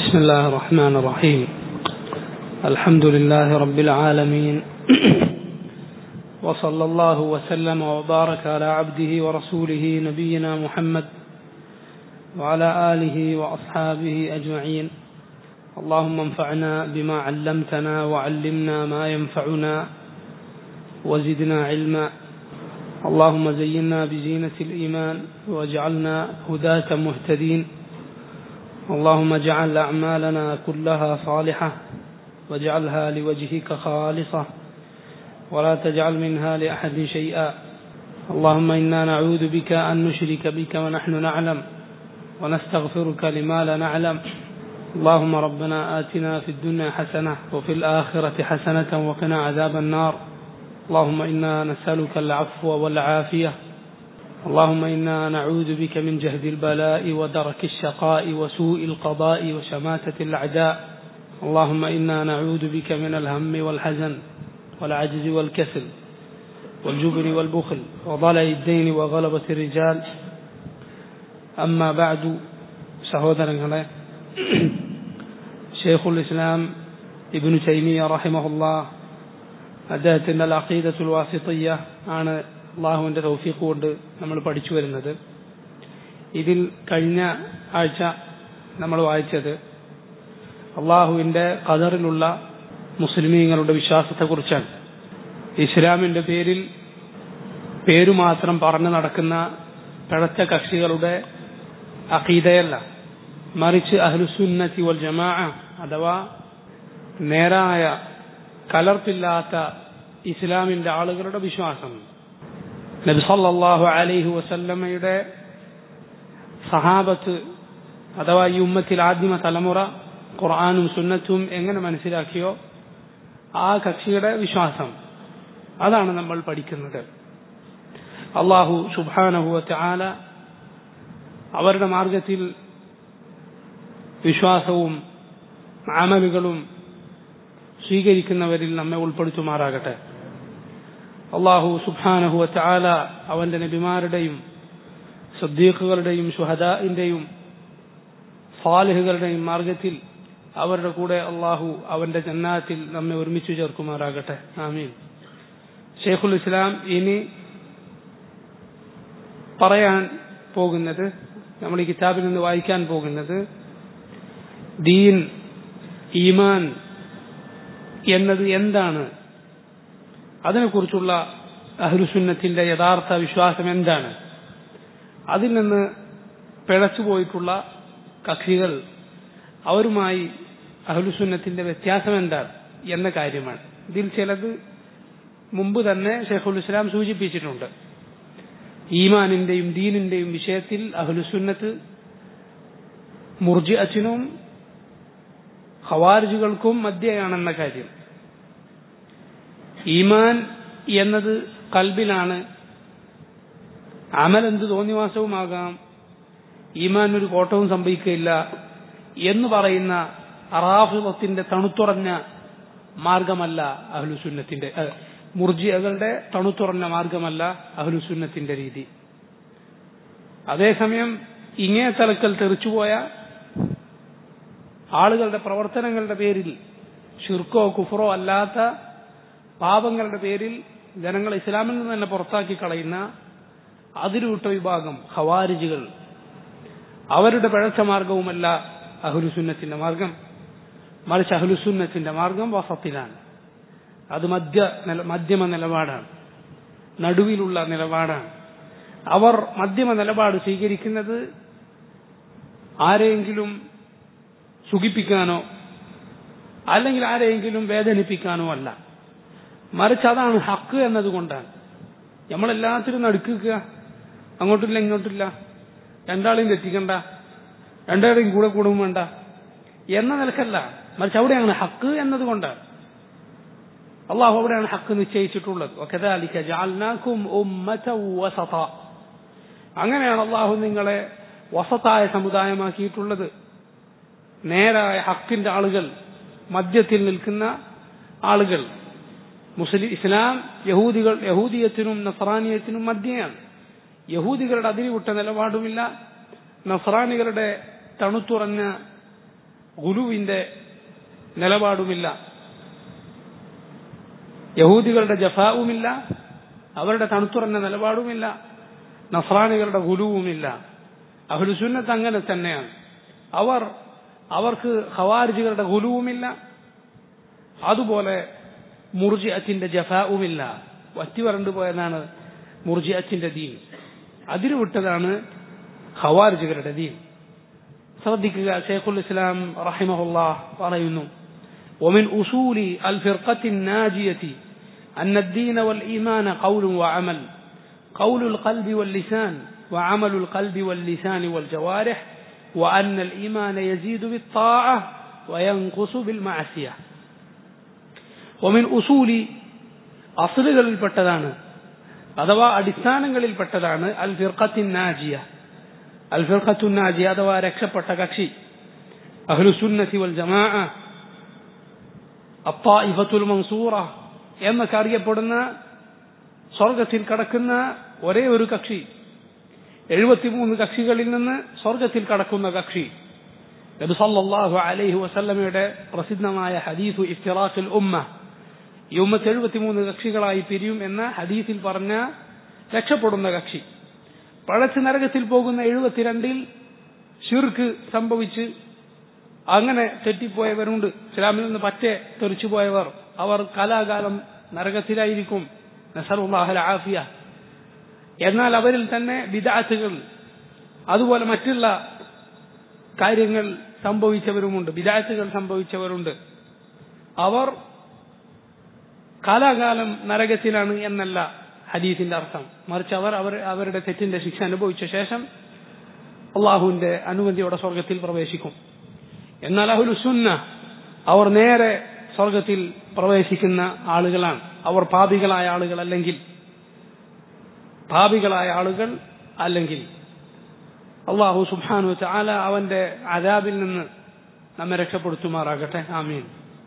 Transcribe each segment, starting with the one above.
بسم الله الرحمن الرحيم. الحمد لله رب العالمين وصلى الله وسلم وبارك على عبده ورسوله نبينا محمد وعلى آله وأصحابه أجمعين. اللهم انفعنا بما علمتنا وعلمنا ما ينفعنا وزدنا علما. اللهم زينا بزينة الإيمان واجعلنا هداة مهتدين. اللهم اجعل أعمالنا كلها صالحة واجعلها لوجهك خالصة ولا تجعل منها لأحد شيئا. اللهم إنا نعوذ بك أن نشرك بك ونحن نعلم ونستغفرك لما لا نعلم. اللهم ربنا آتنا في الدنيا حسنة وفي الآخرة حسنة وقنا عذاب النار. اللهم إنا نسألك العفو والعافية. اللهم إنا نعوذ بك من جهد البلاء ودرك الشقاء وسوء القضاء وشماتة الأعداء. اللهم إنا نعوذ بك من الهم والحزن والعجز والكسل والجبن والبخل وضلع الدين وغلبة الرجال. أما بعد، സഹോദരങ്ങളെ, ഷെയ്ഖുൽ ഇസ്ലാം ഇബ്നു തൈമിയ്യ റഹിമഹുല്ലാഹ് അദ്ദേഹത്തിൻ്റെ അൽ അഖീദത്തുൽ വാസിത്തിയ്യ ആണ് അള്ളാഹുവിൻ്റെ തൗഫീഖ് കൊണ്ട് നമ്മൾ പഠിച്ചു വരുന്നത്. ഇതിൽ കഴിഞ്ഞ ആഴ്ച നമ്മൾ വായിച്ചത് അള്ളാഹുവിൻ്റെ ഖദറിലുള്ള മുസ്ലിമീങ്ങളുടെ വിശ്വാസത്തെക്കുറിച്ചാണ്. ഇസ്ലാമിൻ്റെ പേരു മാത്രം പറഞ്ഞു നടക്കുന്ന പിഴച്ച കക്ഷികളുടെ അഖീദയല്ല, മറിച്ച് അഹ്ലുസുന്നത്തി വൽ ജമാഅ അഥവാ നേരായ കലർപ്പില്ലാത്ത ഇസ്ലാമിൻ്റെ ആളുകളുടെ വിശ്വാസം. നബി സല്ലല്ലാഹു അലൈഹി വസല്ലമയുടെ സഹാബത്ത് അഥവാ ഈ ഉമ്മത്തിൽ ആദ്യമ തലമുറ ഖുർആനും സുന്നത്തും എങ്ങനെ മനസ്സിലാക്കിയോ ആ കക്ഷിയുടെ വിശ്വാസം, അതാണ് നമ്മൾ പഠിക്കുന്നത്. അല്ലാഹു സുബ്ഹാനഹു വ തആല അവരുടെ മാർഗത്തിൽ വിശ്വാസവും അമലുകളും സ്വീകരിക്കുന്നവരിൽ നമ്മെ ഉൾപ്പെടുത്തുമാറാകട്ടെ. അല്ലാഹു സുബ്ഹാനഹു വ തആല അവന്റെ നബിമാരുടെയും സിദ്ദീഖുകളുടെയും ശുഹദാഇന്റെയും സാലിഹുകളുടെയും മാർഗത്തിൽ അവരുടെ കൂടെ അല്ലാഹു അവന്റെ ജന്നാത്തിൽ നമ്മെ ഒരുമിച്ച് ചേർക്കുമാറാകട്ടെ. ആമീൻ. ഷെയ്ഖുൽ ഇസ്ലാം ഇനി പറയാൻ പോകുന്നത്, നമ്മൾ ഈ കിതാബിൽ നിന്ന് വായിക്കാൻ പോകുന്നത്, ദീൻ, ഈമാൻ എന്നത് എന്താണ്, അതിനെക്കുറിച്ചുള്ള അഹ്ലുസുന്നത്തിന്റെ യഥാർത്ഥ വിശ്വാസം എന്താണ്, അതിൽ നിന്ന് പിഴച്ചുപോയിട്ടുള്ള കക്ഷികൾ അവരുമായി അഹ്ലുസുന്നത്തിന്റെ വ്യത്യാസം എന്താണ് എന്ന കാര്യമാണ്. ഇതിൽ ചിലത് മുമ്പ് തന്നെ ഷെയ്ഖുൽ ഇസ്ലാം സൂചിപ്പിച്ചിട്ടുണ്ട്. ഈമാനിന്റെയും ദീനിന്റെയും വിഷയത്തിൽ അഹ്ലുസുന്നത്ത് മുർജിഅത്തിനും ഖവാരിജുകൾക്കും മധ്യയാണെന്ന കാര്യം. ഈമാൻ എന്നത് ഖൽബിലാണ്, അമൽ എന്ത് തോന്നിവാസവുമാകാം, ഈമാൻ ഒരു കോട്ടവും സംഭവിക്കുകയില്ല എന്ന് പറയുന്ന റാഫിളത്തിന്റെ തണുത്തുറഞ്ഞ മാർഗമല്ല അഹ്ലുസുന്നത്തിന്റെ, മുർജിഅകളുടെ തണുത്തുറഞ്ഞ മാർഗമല്ല അഹ്ലുസുന്നത്തിന്റെ രീതി. അതേസമയം ഇങ്ങേ തലക്കൽ തെറിച്ചുപോയ ആളുകളുടെ പ്രവർത്തനങ്ങളുടെ പേരിൽ, ശിർക്കോ കുഫറോ അല്ലാത്ത പാപങ്ങളുടെ പേരിൽ ജനങ്ങളെ ഇസ്ലാമിൽ നിന്ന് തന്നെ പുറത്താക്കി കളയുന്ന അതിരുവിട്ട വിഭാഗം ഖവാരിജുകൾ, അവരുടെ പിഴച്ച മാർഗവുമല്ല അഹ്ലുസുന്നത്തിന്റെ മാർഗം, മറിച്ച് അഹ്ലുസുന്നത്തിന്റെ മാർഗം വസത്തിലാണ്. അത് മധ്യമ നിലപാടാണ്, നടുവിലുള്ള നിലപാടാണ്. അവർ മധ്യമ നിലപാട് സ്വീകരിക്കുന്നത് ആരെയെങ്കിലും സുഖിപ്പിക്കാനോ അല്ലെങ്കിൽ ആരെയെങ്കിലും വേദനിപ്പിക്കാനോ അല്ല, മറിച്ച് അതാണ് ഹക്ക് എന്നതുകൊണ്ടാണ്. നമ്മളെല്ലാത്തിനും നടുക്കുക, അങ്ങോട്ടില്ല ഇങ്ങോട്ടില്ല, രണ്ടാളെയും തെറ്റിക്കണ്ട, രണ്ടാളെയും കൂടെ കൂടും വേണ്ട എന്ന നിലക്കല്ല, മറിച്ച് അവിടെയാണ് ഹക്ക് എന്നതുകൊണ്ടാണ്. അള്ളാഹു അവിടെയാണ് ഹക്ക് നിശ്ചയിച്ചിട്ടുള്ളത്. വകദാലിക ജഅൽനാകും ഉമ്മതൻ വസത, അങ്ങനെയാണ് അള്ളാഹു നിങ്ങളെ വസതായ സമുദായമാക്കിയിട്ടുള്ളത്. നേരായ ഹക്കിന്റെ ആളുകൾ, മധ്യത്തിൽ നിൽക്കുന്ന ആളുകൾ. ഇസ്ലാം യഹൂദിയത്തിനും നസ്രാനിയത്തിനും മധ്യയാണ്. യഹൂദികളുടെ അതിരുവിട്ട നിലപാടുമില്ല, നസ്രാനികളുടെ തണുത്തുറഞ്ഞ ഗുലുവിന്റെ നിലപാടുമില്ല, യഹൂദികളുടെ ജഫാവുമില്ല, അവരുടെ തണുത്തുറഞ്ഞ നിലപാടുമില്ല, നസ്രാനികളുടെ ഗുലുവുമില്ല. അഹ്ലുസുന്നത്ത് അങ്ങനെ തന്നെയാണ്. അവർക്ക് ഖവാരിജികളുടെ ഗുലുവുമില്ല, അതുപോലെ മുർജിഅത്തിന്റെ ജഫാവുമില്ല. വറ്റി വരണ്ടു പോയതാണ് മുർജിഅത്തിന്റെ ദീൻ, അതിരു വിട്ടതാണ് ഖവാരിജികളുടെ ദീൻ. ശ്രദ്ധിക്കുക, ശൈഖുൽ ഇസ്ലാം റഹിമഹുല്ലാഹ് പറയുന്നു, ومن أصول الفرقة الناجية أن الدين والإيمان قول وعمل، قول القلب واللسان وعمل القلب واللسان والجوارح، وأن الإيمان يزيد بالطاعة وينقص بالمعصية. ومن أصول അസ്ലുകളിൽ പെട്ടതാണ്, അഥവാ അടിസ്ഥാനങ്ങളിൽ പെട്ടതാണ് അൽ ഫിർഖത്തിൻ നാജിയ. അൽ ഫിർഖത്തുൻ നാജിയ അഥവാ രക്ഷപ്പെട്ട കക്ഷി, അഹ്ലുസുന്നത്തി വൽ ജമാഅ, അത്തായിഫത്തുൽ മൻസൂറ എന്നൊക്കെ അറിയപ്പെടുന്ന സ്വർഗത്തിൽ കടക്കുന്ന ഒരേ ഒരു കക്ഷി, 73 കക്ഷികളിൽ നിന്ന് സ്വർഗത്തിൽ കടക്കുന്ന കക്ഷി. നബി സല്ലല്ലാഹു അലൈഹി വസല്ലമയുടെ പ്രസിദ്ധമായ ഹദീസു ഇഫ്തിറാഖുൽ ഉമ്മ, ഈ ഉമ്മത്ത് 73 കക്ഷികളായി പിരിയും എന്ന ഹദീസിൽ പറഞ്ഞ രക്ഷപ്പെടുന്ന കക്ഷി. പഴച്ച് നരകത്തിൽ പോകുന്ന 72-ൽ ശിർക്ക് സംഭവിച്ച് അങ്ങനെ തെറ്റിപ്പോയവരുണ്ട്. ഇസ്ലാമിൽ നിന്ന് പറ്റെ തെറിച്ചുപോയവർ, അവർ കാലാകാലം നരകത്തിലായിരിക്കും. നസറുല്ലാഹൽ ആഫിയ. എന്നാൽ അവരിൽ തന്നെ ബിദ്അത്തുകൾ, അതുപോലെ മറ്റുള്ള കാര്യങ്ങൾ സംഭവിച്ചവരുമുണ്ട്, ബിദ്അത്തുകൾ സംഭവിച്ചവരുണ്ട്. അവർ കാലാകാലം നരകത്തിലാണ് എന്നല്ല ഹദീസിന്റെ അർത്ഥം, മറിച്ച് അവരുടെ തെറ്റിന്റെ ശിക്ഷ അനുഭവിച്ച ശേഷം അള്ളാഹുവിന്റെ അനുമതിയോടെ സ്വർഗത്തിൽ പ്രവേശിക്കും. എന്നാൽ അഹ്ലുസുന്ന അവർ നേരെ സ്വർഗത്തിൽ പ്രവേശിക്കുന്ന ആളുകളാണ്. അവർ പാപികളായ ആളുകൾ അല്ലെങ്കിൽ അള്ളാഹു സുബ്ഹാനഹു വ തആല അവന്റെ അദാബിൽ നിന്ന് നമ്മെ രക്ഷപ്പെടുത്തുമാറാകട്ടെ. ആമീൻ.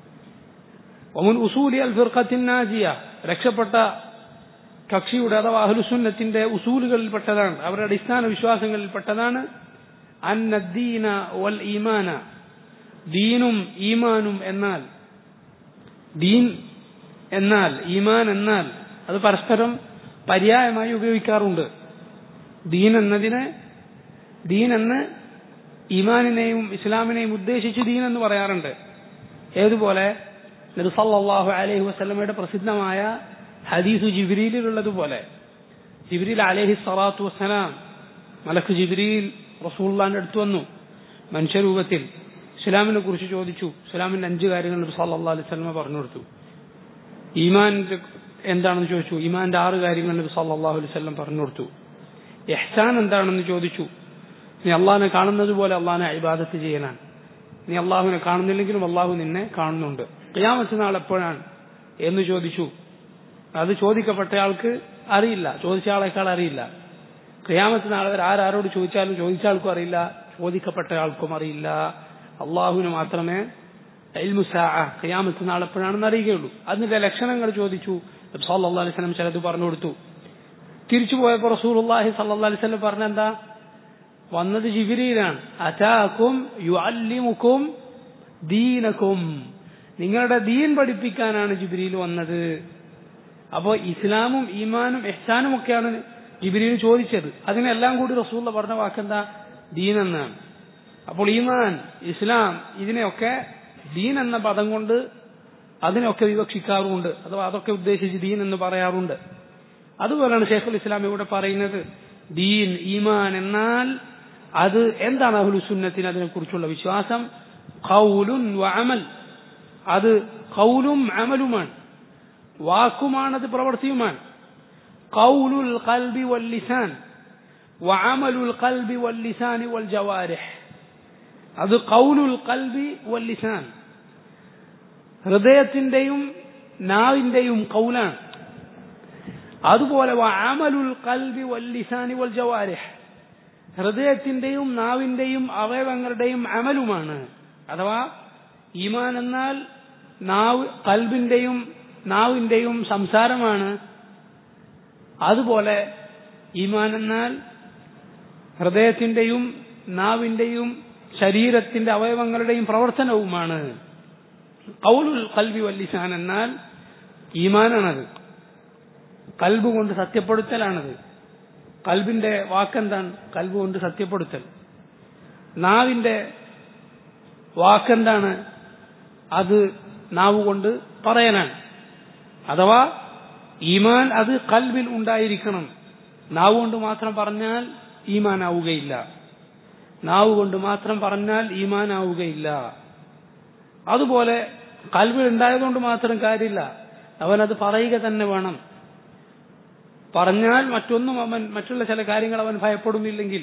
വമിൻ ഉസൂലി അൽ ഫിർഖത്തിൻ നാജിയ, രക്ഷപ്പെട്ട കക്ഷിയുടെ അഥവാ അഹ്ലുസുന്നത്തിന്റെ ഉസൂലുകളിൽ പെട്ടതാണ്, അവരുടെ അടിസ്ഥാന വിശ്വാസങ്ങളിൽ പെട്ടതാണ് അന്നദ്ദീന വൽ ഈമാന, ദീനും ഈമാനും എന്നാൽ, ദീൻ എന്നാൽ ഈമാൻ എന്നാൽ അത് പരസ്പരം പര്യായമായി ഉപയോഗിക്കാറുണ്ട്. ദീൻ എന്ന് ഈമാനിനെയും ഇസ്ലാമിനെയും ഉദ്ദേശിച്ച് ദീൻ എന്ന് പറയാറുണ്ട്. ഏതുപോലെ നബി സല്ലല്ലാഹു അലൈഹി വസല്ലമയുടെ പ്രസിദ്ധമായ ഹദീസു ജിബ്രീലിലുള്ളതുപോലെ, ജിബ്രീൽ അലൈഹി സ്വലാത്തു വസ്സലാം, മലക്ക് ജിബ്രീൽ റസൂലുള്ളാഹിന്റെ അടുത്ത് വന്നു മനുഷ്യരൂപത്തിൽ, ഇസ്ലാമിനെ കുറിച്ച് ചോദിച്ചു. ഇസ്ലാമിന്റെ 5 കാര്യങ്ങൾ നബി സല്ലല്ലാഹു അലൈഹി വസല്ലം പറഞ്ഞു കൊടുത്തു. ഈമാൻ എന്താണെന്ന് ചോദിച്ചു, ഈമാന്റെ 6 കാര്യങ്ങൾ നബി സല്ലല്ലാഹു അലൈഹി വസല്ലം പറഞ്ഞു കൊടുത്തു. ഇഹ്സാൻ എന്താണെന്ന് ചോദിച്ചു, നീ അള്ളാഹിനെ കാണുന്നത് പോലെ അള്ളാഹിനെ ഇബാദത്ത് ചെയ്യലാണ്. നീ അള്ളാഹുവിനെ കാണുന്നില്ലെങ്കിലും അള്ളാഹു നിന്നെ കാണുന്നുണ്ട്. ഖിയാമത്ത് നാൾ എപ്പോഴാണ് എന്ന് ചോദിച്ചു. അത് ചോദിക്കപ്പെട്ട ആൾക്ക് അറിയില്ല, ചോദിച്ച ആളെക്കാൾ അറിയില്ല. ഖിയാമത്ത് നാൾ വരെ ആരോട് ചോദിച്ചാലും ചോദിച്ച ആൾക്കും അറിയില്ല, ചോദിക്കപ്പെട്ട ആൾക്കും അറിയില്ല. അള്ളാഹുവിന് മാത്രമേ ഇൽമു സാഅ, ഖിയാമത്ത് നാൾ എപ്പോഴാണെന്ന് അറിയുകയുള്ളൂ. അതിന്റെ ലക്ഷണങ്ങൾ ചോദിച്ചു. നബി സല്ലല്ലാഹു അലൈഹി വസല്ലം ചിലത് പറഞ്ഞു കൊടുത്തു. തിരിച്ചു പോയപ്പോൾ റസൂലുള്ളാഹി സല്ലല്ലാഹു അലൈഹി വസല്ലം പറഞ്ഞെന്താ, വന്നത് ജിബ്രീലാണ്. അതാകും യുഅല്ലിമുകും ദീനകും, നിങ്ങളുടെ ദീൻ പഠിപ്പിക്കാനാണ് ജിബ്രീൽ വന്നത്. അപ്പോൾ ഇസ്ലാമും ഈമാനും ഇഹ്സാനും ഒക്കെയാണ് ജിബ്രീൽ ചോദിച്ചത്. അതിനെല്ലാം കൂടി റസൂലുള്ള പറഞ്ഞ വാക്കെന്താ, ദീൻ എന്നാണ്. അപ്പോൾ ഈമാൻ, ഇസ്ലാം, ഇതിനെയൊക്കെ ദീൻ എന്ന പദം കൊണ്ട് അതിനൊക്കെ വിവക്ഷിക്കാറുമുണ്ട്, അഥവാ അതൊക്കെ ഉദ്ദേശിച്ച് ദീൻ എന്ന് പറയാറുണ്ട്. അതുപോലെയാണ് ശൈഖുൽ ഇസ്ലാം ഇവിടെ പറയുന്നത്, ദീൻ ഈമാൻ എന്നാൽ അത് എന്താണ്? അഹ്ലുസുന്നത്തിന് അതിനെക്കുറിച്ചുള്ള വിശ്വാസം ഖൗലുൻ വ അമൽ, അത് ഖൗലും അമലുമാണ്, വാക്കുമാണത്, പ്രവൃത്തിയുമാണ്. ഖൗലുൽ ഖൽബി വൽ ലിസാൻ വ അമലുൽ ഖൽബി വൽ ലിസാനി വൽ ജവാരിഹ്, അത് ഖൗലുൽ ഖൽബി വൽ ലിസാൻ, ഹൃദയത്തിന്റെയും നാവിന്റെയും ഖൗലാണ്. അതുപോലെ വ അമലുൽ ഖൽബി വൽ ലിസാനി വൽ ജവാരിഹ്, ഹൃദയത്തിന്റെയും നാവിന്റെയും അവയവങ്ങളുടെയും അമലുമാണ്. അഥവാ ഈമാൻ എന്നാൽ ഖൽബിന്റെയും നാവിന്റെയും സംസാരമാണ്. അതുപോലെ ഈമാൻ എന്നാൽ ഹൃദയത്തിന്റെയും നാവിന്റെയും ശരീരത്തിന്റെ അവയവങ്ങളുടെയും പ്രവർത്തനവുമാണ്. ഖൗലുൽ ഖൽബി വൽ ലിസാൻ എന്നാൽ ഈമാനാണത്. ഖൽബ് കൊണ്ട് സത്യപ്പെടുത്തലാണത്. ഖൽബിന്റെ വാക്കെന്താണ്? ഖൽബ് കൊണ്ട് സത്യപ്പെടുത്തൽ. നാവിന്റെ വാക്കെന്താണ്? അത് നാവ് കൊണ്ട് പറയലാണ്. അഥവാ ഈമാൻ അത് ഖൽബിൽ ഉണ്ടായിരിക്കണം. നാവ് കൊണ്ട് മാത്രം പറഞ്ഞാൽ ഈമാൻ ആവുകയില്ല. നാവ് കൊണ്ട് മാത്രം പറഞ്ഞാൽ ഈമാൻ ആവുകയില്ല. അതുപോലെ ഖൽബിൽ ഉണ്ടായതുകൊണ്ട് മാത്രം കാര്യമില്ല, അവനത് പറയുക തന്നെ വേണം. പറഞ്ഞാൽ മറ്റൊന്നും അവൻ മറ്റുള്ള ചില കാര്യങ്ങൾ അവൻ ഭയപ്പെടുന്നില്ലെങ്കിൽ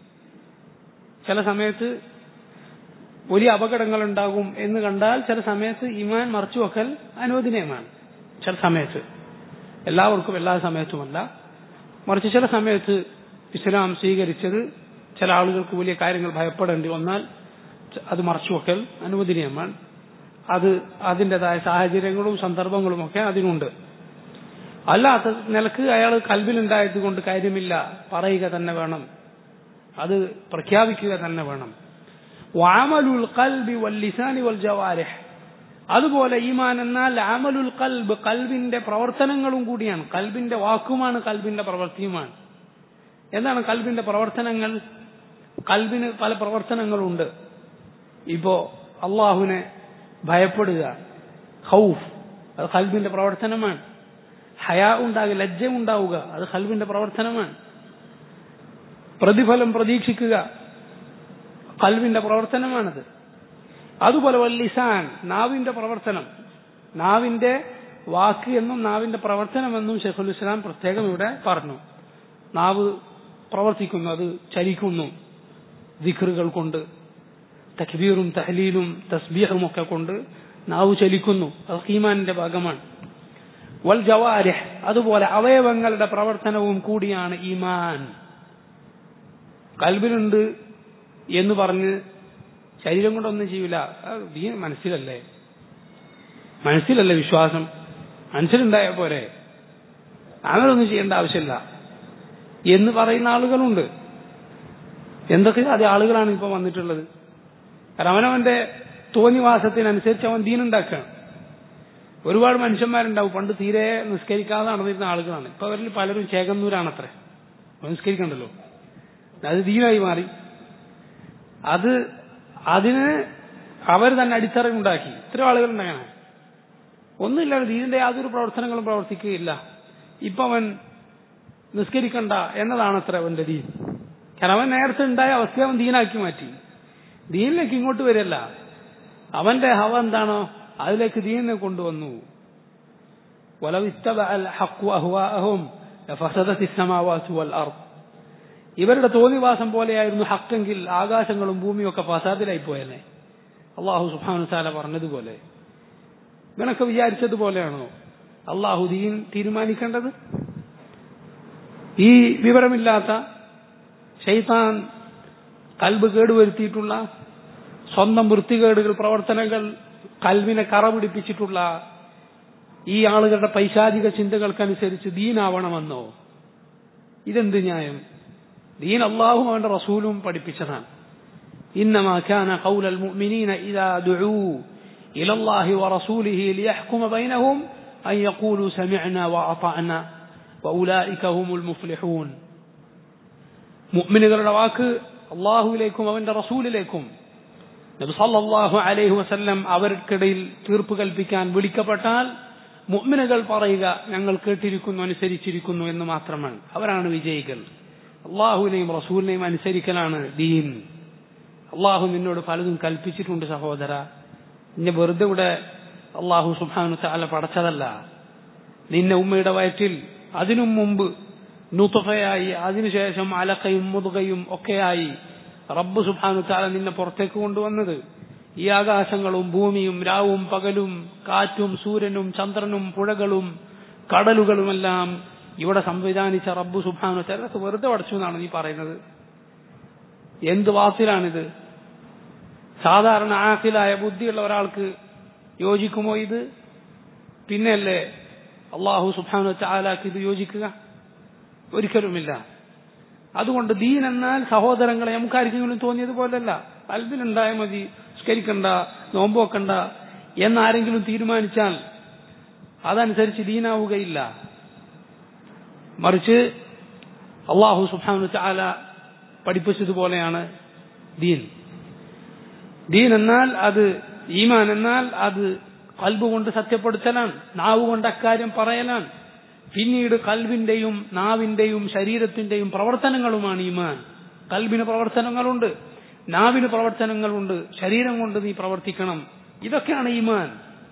ചില സമയത്ത് വലിയ അപകടങ്ങൾ ഉണ്ടാകും എന്ന് കണ്ടാൽ ചില സമയത്ത് ഈമാൻ മറച്ചുവെക്കൽ അനുവദനീയമാണ്. ചില സമയത്ത്, എല്ലാവർക്കും എല്ലാ സമയത്തുമല്ല, മറിച്ച് ചില സമയത്ത് ഇസ്ലാം സ്വീകരിച്ചത് ചില ആളുകൾക്ക് വലിയ കാര്യങ്ങൾ ഭയപ്പെടേണ്ടി വന്നാൽ അത് മറച്ചുവെക്കൽ അനുവദനീയമാണ്. അത് അതിൻ്റെതായ സാഹചര്യങ്ങളും സന്ദർഭങ്ങളുമൊക്കെ അതിനുണ്ട്. അല്ലാത്ത നിലക്ക് അയാൾ ഖൽബിലുണ്ടായത് കൊണ്ട് കാര്യമില്ല, പറയുക തന്നെ വേണം, അത് പ്രഖ്യാപിക്കുക തന്നെ വേണം. വഅമലുൽ ഖൽബി വൽ ലിസാനി വൽ ജവാരിഹ്, അതുപോലെ ഈമാൻ എന്നാൽ അമലുൽ ഖൽബ്, ഖൽബിന്റെ പ്രവർത്തനങ്ങളും കൂടിയാണ്. ഖൽബിന്റെ വാക്കുമാണ്, ഖൽബിന്റെ പ്രവൃത്തിയുമാണ്. എന്താണ് ഖൽബിന്റെ പ്രവർത്തനങ്ങൾ? ഖൽബിന് പല പ്രവർത്തനങ്ങളുണ്ട്. ഇപ്പോ അള്ളാഹുവിനെ ഭയപ്പെടുക, ഖൗഫ്, അത് ഖൽബിന്റെ പ്രവർത്തനമാണ്. ഹയാ ഉണ്ടാകുക, ലജ്ജ ഉണ്ടാവുക, അത് ഖൽബിന്റെ പ്രവർത്തനമാണ്. പ്രതിഫലം പ്രതീക്ഷിക്കുക, ഖൽബിന്റെ പ്രവർത്തനമാണത്. അതുപോലെ വൽ ലിസാൻ, നാവിന്റെ പ്രവർത്തനം, നാവിന്റെ വാക്ക് എന്നും നാവിന്റെ പ്രവർത്തനമെന്നും ശൈഖുൽ ഇസ്ലാം പ്രത്യേകം ഇവിടെ പറഞ്ഞു. നാവ് പ്രവർത്തിക്കുന്നു, അത് ചലിക്കുന്നു, ദിക്റുകൾ കൊണ്ട്, തക്ബീറും തഹ്ലീലും തസ്ബീഹും ഒക്കെ കൊണ്ട് നാവ് ചലിക്കുന്നു, അത് ഈമാനിന്റെ ഭാഗമാണ്. വൽ ജവാരിഹ്, അതുപോലെ അവയവങ്ങളുടെ പ്രവർത്തനവും കൂടിയാണ് ഈമാൻ. ഖൽബിലുണ്ട് എന്ന് പറഞ്ഞ് ശരീരം കൊണ്ടൊന്നും ചെയ്യൂല, മനസ്സിലല്ലേ, മനസ്സിലല്ലേ വിശ്വാസം, മനസ്സിലുണ്ടായ പോരെ, അങ്ങനൊന്നും ചെയ്യേണ്ട ആവശ്യമില്ല എന്ന് പറയുന്ന ആളുകളുണ്ട്. എന്തൊക്കെ അത് ആളുകളാണ് ഇപ്പൊ വന്നിട്ടുള്ളത്. കാരണം അവനവന്റെ തോന്നിവാസത്തിനനുസരിച്ച് അവൻ ദീനുണ്ടാക്കുകയാണ്. ഒരുപാട് മനുഷ്യന്മാരുണ്ടാവും, പണ്ട് തീരെ നിസ്കരിക്കാതെ നടന്നിരുന്ന ആളുകളാണ്. ഇപ്പൊ അവരിൽ പലരും ചേകന്നൂരാണത്രേ, നിസ്കരിക്കണ്ടല്ലോ, അത് ദീനായി മാറി. അതിന് അവർ തന്നെ അടിത്തറ ഉണ്ടാക്കി. ഇത്രയും ആളുകളുണ്ടങ്ങനെ, ഒന്നുമില്ല, ദീനിന്റെ യാതൊരു പ്രവർത്തനങ്ങളും പ്രവർത്തിക്കുകയില്ല. ഇപ്പൊ അവൻ നിസ്കരിക്കണ്ട എന്നതാണത്ര അവന്റെ ദീൻ. കാരണം അവൻ നേരത്തെ ഉണ്ടായ അവസ്ഥ അവൻ ദീനാക്കി മാറ്റി. ദീനിലേക്ക് ഇങ്ങോട്ട് വരില്ല, അവന്റെ ഹവ എന്താണോ അതിലേക്ക് ദീനിനെ കൊണ്ടുവന്നു. വലൗ ഇത്തബഅൽ ഹഖ്ഖു അഹ്വാഅഹും ലഫസദത്തിസ് സമാവാതു വൽ അർദ്, ഇവരുടെ തോന്നിവാസം പോലെയായിരുന്നു ഹക്കെങ്കിൽ ആകാശങ്ങളും ഭൂമിയും ഒക്കെ ഫസാദിലായി പോയനെ. അള്ളാഹു സുബ്ഹാനഹു വതആല പറഞ്ഞതുപോലെ ഇവനൊക്കെ വിചാരിച്ചതുപോലെയാണോ അള്ളാഹു ദീൻ തീരുമാനിക്കേണ്ടത്? ഈ വിവരമില്ലാത്ത ശൈത്താൻ ഖൽബ് കേടുവരുത്തിയിട്ടുള്ള സ്വന്തം വൃത്തികേടുകൾ, പ്രവർത്തനങ്ങൾ, ഖൽബിനെ കറ പിടിപ്പിച്ചിട്ടുള്ള ഈ ആളുകളുടെ പൈശാചിക ചിന്തകൾക്കനുസരിച്ച് ദീനാവണമെന്നോ? ഇതെന്ത് ന്യായം? ദീൻ അല്ലാഹുവും അവന്റെ റസൂലും പഠിപ്പിച്ചതാണ്. ഇന്നമാ കാന ഖൗലൽ മുഅ്മിനീന ഇദാ ദുഊ ഇലല്ലാഹി വറസൂലിഹി ലിയഹ്കുമ ബൈനഹും അൻ യഖൂലു സമിഅനാ വഅതഅന വഉലൈക ഹുമുൽ മുഫ്ലിഹൂൻ. മുഅ്മിനുകളുടെ വാക്ക് അല്ലാഹുവിലേക്കും അവന്റെ റസൂലിലേക്കും നബി സല്ലല്ലാഹു അലൈഹി വസല്ലം അവർക്കിടയിൽ തീർപ്പ് കൽപ്പിക്കാൻ വിളിക്കപ്പെട്ടാൽ മുഅ്മിനുകൾ പറയുക, ഞങ്ങൾ കേട്ടിരിക്കുന്നു, അനുസരിച്ചിരിക്കുന്നു എന്ന് മാത്രമാണ്. അവരാണ് വിജയികൾ. അള്ളാഹുവിനെയും റസൂലിനെയും അനുസരിക്കലാണ് ദീൻ. അള്ളാഹു നിന്നോട് പലതും കൽപ്പിച്ചിട്ടുണ്ട് സഹോദര. നിന്നെ വെറുതെ ഇവിടെ അള്ളാഹു സുബ്ഹാനഹു വതആല പടച്ചതല്ല. നിന്നെ ഉമ്മയുടെ വയറ്റിൽ അതിനും മുമ്പ് നുത്ഫയായി, അതിനുശേഷം അലഖയും മുദ്ഗയും ഒക്കെയായി റബ്ബ് സുബ്ഹാനഹു വതആല നിന്നെ പുറത്തേക്ക് കൊണ്ടുവന്നത്. ഈ ആകാശങ്ങളും ഭൂമിയും രാവും പകലും കാറ്റും സൂര്യനും ചന്ദ്രനും പുഴകളും കടലുകളുമെല്ലാം ഇവിടെ സംവിധാനിച്ച റബ്ബ് സുബ്ഹാനഹു വതആല വെറുതെ പഠിച്ചു എന്നാണ് നീ പറയുന്നത്? എന്ത് വാസിലാണിത്? സാധാരണ ആഖിലായ ബുദ്ധിയുള്ള ഒരാൾക്ക് യോജിക്കുമോ ഇത്? പിന്നെയല്ലേ അള്ളാഹു സുബ്ഹാനഹു വതആലക്ക് ഇത് യോജിക്കുക? ഒരിക്കലുമില്ല. അതുകൊണ്ട് ദീൻ എന്നാൽ സഹോദരങ്ങളെ നമുക്കാർക്കെങ്കിലും തോന്നിയതുപോലല്ല. കൽബിലുണ്ടായാൽ മതി, നിസ്കരിക്കണ്ട, നോമ്പ് വെക്കണ്ട എന്നാരെങ്കിലും തീരുമാനിച്ചാൽ അതനുസരിച്ച് ദീനാവുകയില്ല. മറിച്ച് അല്ലാഹു സുബ്ഹാനഹു വ തആല പഠിപ്പിച്ചതുപോലെയാണ് ദീൻ. ദീൻ എന്നാൽ അത്, ഈമാൻ എന്നാൽ അത് ഖൽബ് കൊണ്ട് സത്യപ്പെടുത്തലാണ്, നാവ് കൊണ്ട് അക്കാര്യം പറയലാണ്. പിന്നീട് ഖൽബിന്റെയും നാവിന്റെയും ശരീരത്തിന്റെയും പ്രവർത്തനങ്ങളുമാണ് ഈമാൻ. ഖൽബിന് പ്രവർത്തനങ്ങളുണ്ട്, നാവിന് പ്രവർത്തനങ്ങളുണ്ട്, ശരീരം കൊണ്ട് നീ പ്രവർത്തിക്കണം. ഇതൊക്കെയാണ് ഈമാൻ,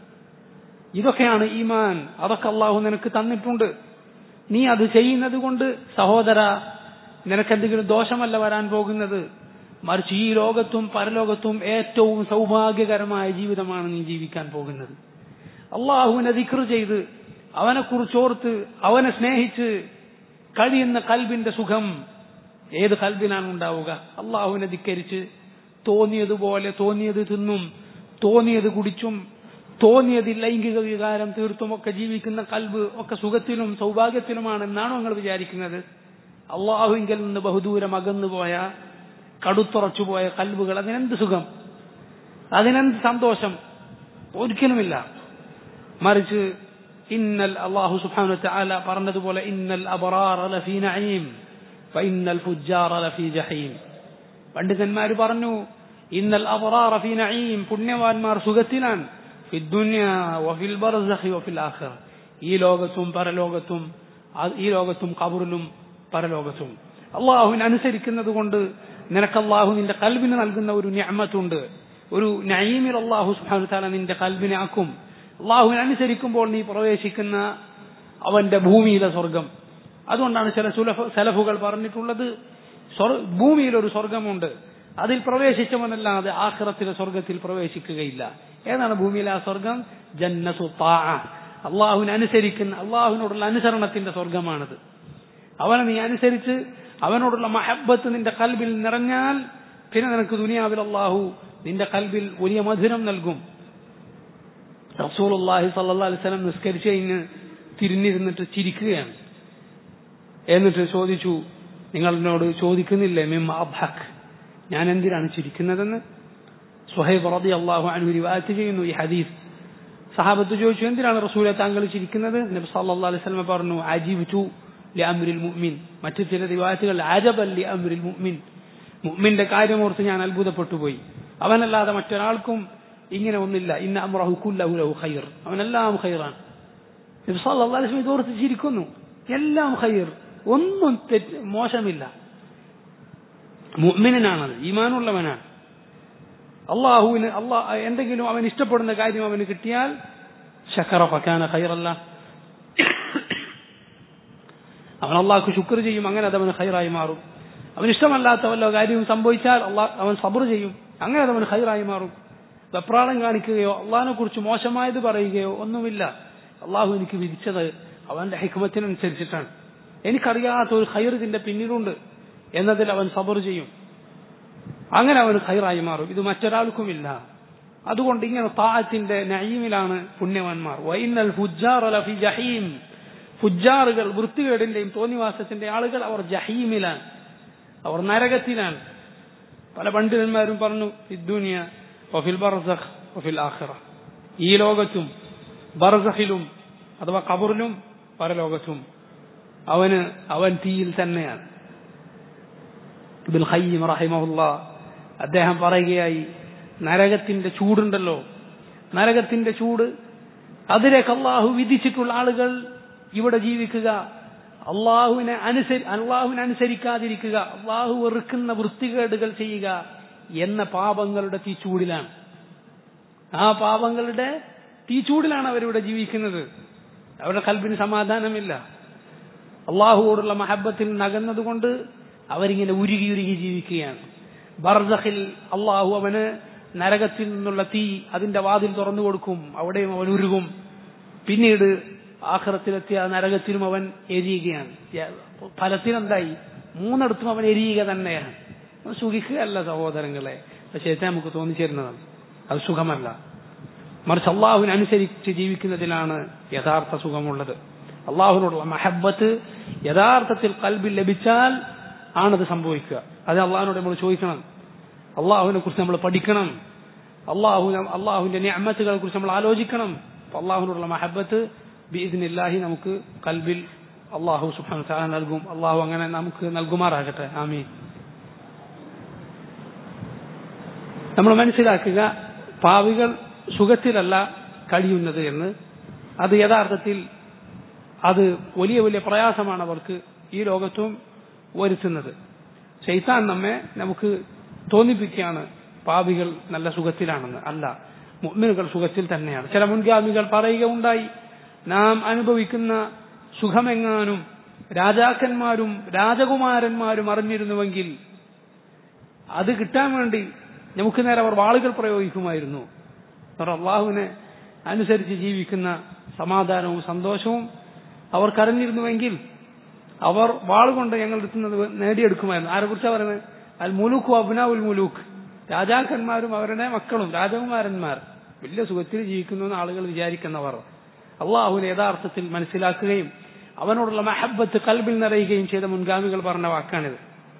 ഇതൊക്കെയാണ് ഈമാൻ. അതൊക്കെ അള്ളാഹു നിനക്ക് തന്നിട്ടുണ്ട്. നീ അത് ചെയ്യുന്നത് കൊണ്ട് സഹോദര നിനക്കെന്തെങ്കിലും ദോഷമല്ല വരാൻ പോകുന്നത്. മറിച്ച് ഈ ലോകത്തും പരലോകത്തും ഏറ്റവും സൗഭാഗ്യകരമായ ജീവിതമാണ് നീ ജീവിക്കാൻ പോകുന്നത്. അള്ളാഹുവിനെ ദിക്ർ ചെയ്ത് അവനെക്കുറിച്ചോർത്ത് അവനെ സ്നേഹിച്ച് കഴിയുന്ന ഖൽബിന്റെ സുഖം ഏത് ഖൽബിനാണ് ഉണ്ടാവുക? അള്ളാഹുവിനെ ധിക്കരിച്ച് തോന്നിയതുപോലെ തോന്നിയത് തിന്നും തോന്നിയത് കുടിച്ചും തോന്നിയത് ലൈംഗിക വികാരം തീർത്തും ഒക്കെ ജീവിക്കുന്ന ഖൽബ് ഒക്കെ സുഖത്തിലും സൗഭാഗ്യത്തിലുമാണെന്നാണോ നിങ്ങൾ വിചാരിക്കുന്നത്? അള്ളാഹുവിങ്കിൽ നിന്ന് ബഹുദൂരം അകന്നുപോയ കടുത്തുറച്ചുപോയ ഖൽബുകൾ, അതിനെന്ത് സുഖം, അതിനെന്ത് സന്തോഷം? ഒരിക്കലുമില്ല. മറിച്ച് ഇന്നൽ അല്ലാഹു സുബ്ഹാനഹു വ തആല പറഞ്ഞതുപോലെ ഇന്നൽ അബ്റാറ ലഫീ നഈം വഇന്നൽ ഫുജ്ജാറ ലഫീ ജഹീം. പണ്ഡിതന്മാർ പറഞ്ഞു ഇന്നൽ അബ്റാറ ഫീ നഈം, പുണ്യവാന്മാർ സുഖത്തിലാണ്, ഫിദ്ദുനിയ വഫിൽ ബർസഖി വഫിൽ ആഖിറ, ഈ ലോകത്തും പരലോകത്തും, ഈ ലോകത്തും ഖബറിലും പരലോകത്തും. അള്ളാഹുവിനെ അനുസരിക്കുന്നത് കൊണ്ട് നിനക്ക് അള്ളാഹു നിന്റെ ഖൽബിന് നൽകുന്ന ഒരു നിഅമത്തുണ്ട്, ഒരു നഈമിൽ അള്ളാഹു സുബ്ഹാനഹു വ തആല നിന്റെ ഖൽബിനെ ആക്കും. അള്ളാഹുവിനെ അനുസരിക്കുമ്പോൾ നീ പ്രവേശിക്കുന്ന അവന്റെ ഭൂമിയിലെ സ്വർഗം. അതുകൊണ്ടാണ് ചില സലഫുകൾ പറഞ്ഞിട്ടുള്ളത്, ഭൂമിയിലൊരു സ്വർഗമുണ്ട്, അതിൽ പ്രവേശിച്ചവനല്ലാതെ ആഖിറത്തിലെ സ്വർഗത്തിൽ പ്രവേശിക്കുകയില്ല. ഏതാണ് ഭൂമിയിലെ ആ സ്വർഗം? ജന്നത്തു ത്വാഅ, അള്ളാഹുവിനെ അനുസരിക്കുന്ന, അള്ളാഹുവിനോടുള്ള അനുസരണത്തിന്റെ സ്വർഗമാണത്. അവനെ നീ അനുസരിച്ച് അവനോടുള്ള മഹബ്ബത്ത് നിന്റെ ഖൽബിൽ നിറഞ്ഞാൽ പിന്നെ നിനക്ക് ദുനിയാവിൽ അള്ളാഹു നിന്റെ ഖൽബിൽ വലിയ മധുരം നൽകും. റസൂലുള്ളാഹി സ്വല്ലല്ലാഹു അലൈഹി വസല്ലം നിസ്കരിച്ച് കഴിഞ്ഞ് തിരിഞ്ഞിരുന്നിട്ട് ചിരിക്കുകയാണ്. എന്നിട്ട് ചോദിച്ചു, നിങ്ങൾ എന്നോട് ചോദിക്കുന്നില്ലേ മിമ്മ അബ്ഹക്, ഞാൻ എന്തിനാണ് ചിരിക്കുന്നതെന്ന്? സുഹൈബ് റളിയല്ലാഹു അൻഹു റിവായത്ത് ചെയ്യുന്നു ഈ ഹദീസ്. സഹാബത്ത് ചോദിച്ചു, എന്തിനാണ് റസൂലെ താങ്കൾ ചിരിക്കുന്നത്? നബി സല്ലല്ലാഹു അലൈഹി വസല്ലം പറഞ്ഞു, അജിബ്തു ലിഅംരിൽ മുഅ്മിൻ. മറ്റു ചില റിവായത്തുകൾ അജബൻ ലിഅംരിൽ മുഅ്മിൻ, മുഅ്മിന്റെ കാര്യമോർത്ത് ഞാൻ അത്ഭുതപ്പെട്ടു പോയി, അവനല്ലാതെ മറ്റൊരാൾക്കും ഇങ്ങനെ ഒന്നില്ല. ഇന്ന അംറഹു കുല്ലഹു ലഹു ഖൈർ, അവനെല്ലാം ഖൈറാണ്. നബി സല്ലല്ലാഹു അലൈഹി വസല്ലം ഇതോർത്ത് ചിരിക്കുന്നു, എല്ലാം ഖൈർ, ഒന്നും മോശമില്ല. മുഅ്മിനാണത്, ഈമാനുള്ളവനാണ്. അള്ളാഹുവിന് എന്തെങ്കിലും അവൻ ഇഷ്ടപ്പെടുന്ന കാര്യം അവന് കിട്ടിയാൽ ശക്കറ ഫകാന ഖൈറല്ല, അവൻ അള്ളാഹ്ക്ക് ശുക്ർ ചെയ്യും, അങ്ങനെ അത് അവന് ഖൈറായി മാറും. അവൻ ഇഷ്ടമല്ലാത്ത വല്ല കാര്യവും സംഭവിച്ചാൽ അവൻ സബ്ർ ചെയ്യും, അങ്ങനെ അത് അവന് ഖൈറായി മാറും. വെപ്രാളം കാണിക്കുകയോ അള്ളാഹിനെ കുറിച്ച് മോശമായത് പറയുകയോ ഒന്നുമില്ല. അള്ളാഹു എനിക്ക് വിധിച്ചത് അവന്റെ ഹിക്മത്തിനനുസരിച്ചിട്ടാണ്, എനിക്കറിയാത്ത ഒരു ഖൈർ ഇതിന്റെ പിന്നിലുണ്ട് എന്നതിൽ അവൻ സബ്ർ ചെയ്യും, അങ്ങനെ അവന് ഖൈറായി മാറും. ഇത് മറ്റൊരാൾക്കുമില്ല. അതുകൊണ്ട് ഇങ്ങനെ താഅത്തിന്റെ നഈമിലാണ് പുണ്യവാന്മാർ. വഇന്നൽ ഫുജ്ജാറ ലഫി ജഹീം, ഫുജ്ജാറുകൾ, വൃത്തികേടിന്റെയും തോന്നിവാസത്തിന്റെ ആളുകൾ, അവർ ജഹീമിലാണ്, അവർ നരകത്തിലാണ്. പല പണ്ഡിതന്മാരും പറഞ്ഞു ഫിദ്ദുനിയ വഫിൽ ബർസഖ് വഫിൽ ആഖിറ, ഈ ലോകത്തും ബർസഖിലും അഥവാ ഖബറിലും പരലോകത്തും അവൻ തീയിൽ തന്നെയാണ്. ഇബ്നുൽ ഖയ്യിം റഹിമഹുല്ലാഹ് അദ്ദേഹം പറയുകയായി, നരകത്തിന്റെ ചൂടുണ്ടല്ലോ, നരകത്തിന്റെ ചൂട്, അതിലേക്ക് അള്ളാഹു വിധിച്ചിട്ടുള്ള ആളുകൾ ഇവിടെ ജീവിക്കുക, അള്ളാഹുവിനെ അനുസരിക്കാതിരിക്കുക, അള്ളാഹു വെറുക്കുന്ന വൃത്തികേടുകൾ ചെയ്യുക എന്ന പാപങ്ങളുടെ തീച്ചൂടിലാണ്. ആ പാപങ്ങളുടെ തീച്ചൂടിലാണ് അവരിവിടെ ജീവിക്കുന്നത്. അവരുടെ ഖൽബിന് സമാധാനമില്ല. അള്ളാഹുവോടുള്ള മഹബ്ബത്തിൽ നകന്നതുകൊണ്ട് അവരിങ്ങനെ ഉരുകി ഉരുകി ജീവിക്കുകയാണ്. ബർസഖിൽ അള്ളാഹു അവന് നരകത്തിൽ നിന്നുള്ള തീ അതിന്റെ വാതിൽ തുറന്നു കൊടുക്കും, അവിടെയും അവൻ ഉരുകും. പിന്നീട് ആഖിറത്തിലെത്തിയ നരകത്തിലും അവൻ എരിയുകയാണ്. ഫലത്തിനെന്തായി? മൂന്നിടത്തും അവൻ എരിയുക തന്നെയാണ്. സുഖിക്കുകയല്ല സഹോദരങ്ങളെ, പക്ഷേ നമുക്ക് തോന്നിച്ചേരുന്നതാണ്, അത് സുഖമല്ല. മറിച്ച് അള്ളാഹുവിനെ അനുസരിച്ച് ജീവിക്കുന്നതിലാണ് യഥാർത്ഥ സുഖമുള്ളത്. അള്ളാഹുവിനോടുള്ള മഹബ്ബത്ത് യഥാർത്ഥത്തിൽ ഖൽബിൽ ലഭിച്ചാൽ ആണത് സംഭവിക്കുക. അത് അള്ളാഹിനോട് നമ്മൾ ചോദിക്കണം. അള്ളാഹുവിനെ കുറിച്ച് നമ്മൾ പഠിക്കണം. അള്ളാഹുവിന്റെ നിഅമത്തുകളെ കുറിച്ച് നമ്മൾ ആലോചിക്കണം. അള്ളാഹുവിനോടുള്ള മഹബത്ത് ബിഇദ്നില്ലാഹി നമുക്ക് ഖൽബിൽ അള്ളാഹു സുബ്ഹാനഹു വ തആല നൽകും. അള്ളാഹു അങ്ങനെ നമുക്ക് നൽകുമാറാകട്ടെ. ആമീൻ. നമ്മൾ മനസ്സിലാക്കുക, പാവികൾ സുഖത്തിലല്ല കഴിയുന്നത് എന്ന്. അത് യഥാർത്ഥത്തിൽ അത് വലിയ വലിയ പ്രയാസമാണ് അവർക്ക് ഈ ലോകത്തും വരുത്തുന്നത്. ശൈത്താൻ നമുക്ക് തോന്നിപ്പിക്കുകയാണ് പാപികൾ നല്ല സുഖത്തിലാണെന്ന്. അല്ല, മുഅ്മിനുകൾ സുഖത്തിൽ തന്നെയാണ്. ചില മുൻഗാമികൾ പറയുകയുണ്ടായി, നാം അനുഭവിക്കുന്ന സുഖമെങ്ങാനും രാജാക്കന്മാരും രാജകുമാരന്മാരും അറിഞ്ഞിരുന്നുവെങ്കിൽ അത് കിട്ടാൻ വേണ്ടി നമുക്ക് നേരെ അവർ വാളുകൾ പ്രയോഗിക്കുമായിരുന്നു. അള്ളാഹുവിനെ അനുസരിച്ച് ജീവിക്കുന്ന സമാധാനവും സന്തോഷവും അവർക്കറിഞ്ഞിരുന്നുവെങ്കിൽ അവർ വാളുകൊണ്ട് ഞങ്ങൾ എത്തുന്നത് നേടിയെടുക്കുമായിരുന്നു. ആരെ കുറിച്ചാണ് പറയുന്നത്? അൽ മുലൂഖ് അബ്നാഉൽ മുലൂഖ്, രാജാക്കന്മാരും അവരുടെ മക്കളും രാജകുമാരന്മാർ വലിയ സുഖത്തിൽ ജീവിക്കുന്നു എന്ന് ആളുകൾ വിചാരിക്കുന്നവർ അള്ളാഹുവിനെ യഥാർത്ഥത്തിൽ മനസ്സിലാക്കുകയും അവനോടുള്ള മഹബത്ത് കൽബിൽ നിറയുകയും ചെയ്ത മുൻഗാമികൾ പറഞ്ഞ വാക്കാണിത്.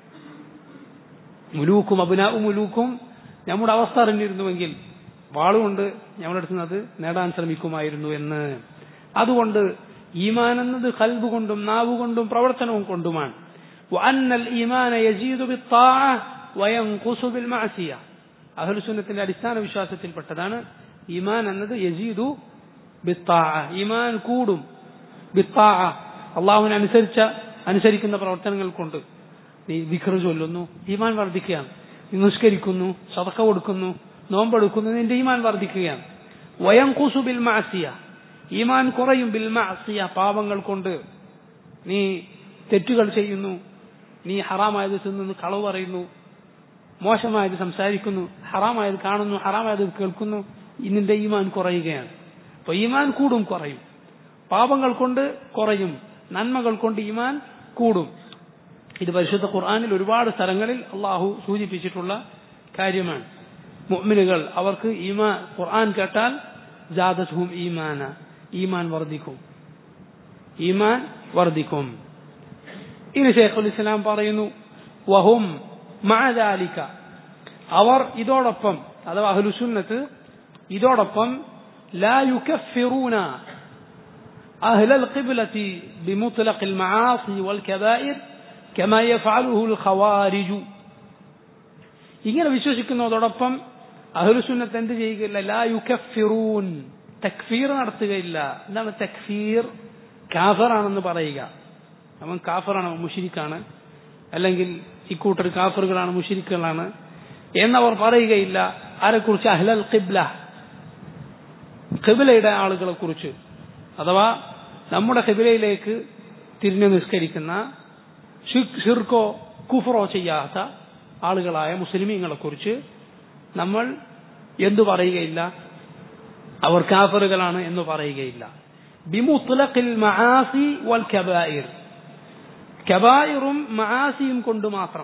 മുലൂക്കും അബ്നാഉ മുലൂക്കും നമ്മുടെ അവസ്ഥ അറിഞ്ഞിരുന്നുവെങ്കിൽ വാളുകൊണ്ട് ഞങ്ങളെടുത്തുന്നത് നേടാൻ ശ്രമിക്കുമായിരുന്നു എന്ന്. അതുകൊണ്ട് ഈമാൻ എന്നത് ഖൽബ് കൊണ്ടും നാവ് കൊണ്ടും പ്രവർത്തനവും കൊണ്ടുമാണ്. വഅന്നൽ ഈമാന യസീദു ബിത്താഅ വയൻഖുസു ബിൽ മഅസിയ. അഹ്ലു സുന്നത്തിന്റെ അടിസ്ഥാന വിശ്വാസത്തിൽപ്പെട്ടതാണ് ഈമാൻ എന്നത് യസീദു ബിത്താഅ, ഈമാൻ കൂടും. ബിത്താഅ, അള്ളാഹുവിനെ അനുസരിക്കുന്ന പ്രവർത്തനങ്ങൾ കൊണ്ട്. നീ ദിക്ർ ചൊല്ലുന്നു, ഈമാൻ വർദ്ധിക്കുകയാണ്. നീ നിസ്കരിക്കുന്നു, സദഖ കൊടുക്കുന്നു, നോമ്പെടുക്കുന്നു, നിന്റെ ഈമാൻ വർദ്ധിക്കുകയാണ്. വയൻഖുസു ബിൽ മഅസിയ, ഈമാൻ കുറയും. ബിൽ മഅസിയ, പാപങ്ങൾ കൊണ്ട്. നീ തെറ്റുകൾ ചെയ്യുന്നു, നീ ഹറാമായത് തിന്നുന്നു, കളവ് പറയുന്നു, മോശമായത് സംസാരിക്കുന്നു, ഹറാമായത് കാണുന്നു, ഹറാമായത് കേൾക്കുന്നു, നിന്റെ ഈമാൻ കുറയുകയാണ്. അപ്പൊ ഈമാൻ കൂടും കുറയും. പാപങ്ങൾ കൊണ്ട് കുറയും, നന്മകൾ കൊണ്ട് ഈമാൻ കൂടും. ഇത് പരിശുദ്ധ ഖുർആനിൽ ഒരുപാട് സ്ഥലങ്ങളിൽ അള്ളാഹു സൂചിപ്പിച്ചിട്ടുള്ള കാര്യമാണ്. മുഅ്മിനുകൾ അവർക്ക് ഖുർആൻ കേട്ടാൽ ജാദത്ഹും ഈമാന, ഈമാൻ വർദ്ധിക്കും, ഈമാൻ വർദ്ധിക്കും. ഇനി ശൈഖുൽ ഇസ്ലാം പറയുന്നു, വഹും മഅ ദാലിക, അവർ ഇതോടൊപ്പം, അഥവാ അഹ്ലുസുന്നത്ത് ഇതോടൊപ്പം ലാ യുകഫിറൂന അഹ്ലൽ ഖിബ്ലതി ബിമുത്ലഖിൽ മആസി വൽ കബായിർ കമാ യഫഅലുഹുൽ ഖവാരിജു. ഇങ്ങനെ വിശ്വസിക്കുന്നതോടൊപ്പം അഹ്ലുസുന്നത്ത് എന്ത് ചെയ്യുകയില്ല? ലാ യുകഫിറൂൻ, തക്ഫീർ നടത്തുകയില്ല. എന്താണ് തക്ഫീർ? കാഫറാണെന്ന് പറയുക. അവൻ കാഫറാണ്, മുശ്രിക്കാണ്, അല്ലെങ്കിൽ ഇക്കൂട്ടർ കാഫറുകളാണ്, മുശ്രിക്കുകളാണ് എന്നവർ പറയുകയില്ല. ആരെക്കുറിച്ച്? അഹ്ലൽ ഖിബ്ല, ഖിബ്ലയുടെ ആളുകളെ കുറിച്ച്, അഥവാ നമ്മുടെ ഖിബ്ലയിലേക്ക് തിരിഞ്ഞു നിസ്കരിക്കുന്ന, ശിർക്കോ കുഫറോ ചെയ്യാത്ത ആളുകളായ മുസ്ലിമീങ്ങളെ കുറിച്ച് നമ്മൾ എന്തു പറയുകയില്ല? അവർ കാഫറുകളാണ് എന്ന് പറയുകയില്ല. ബിമുത്ലഖിൽ മആസി വൽ കബായിർ, കബായിറും മആസിയും കൊണ്ട് മാത്രം.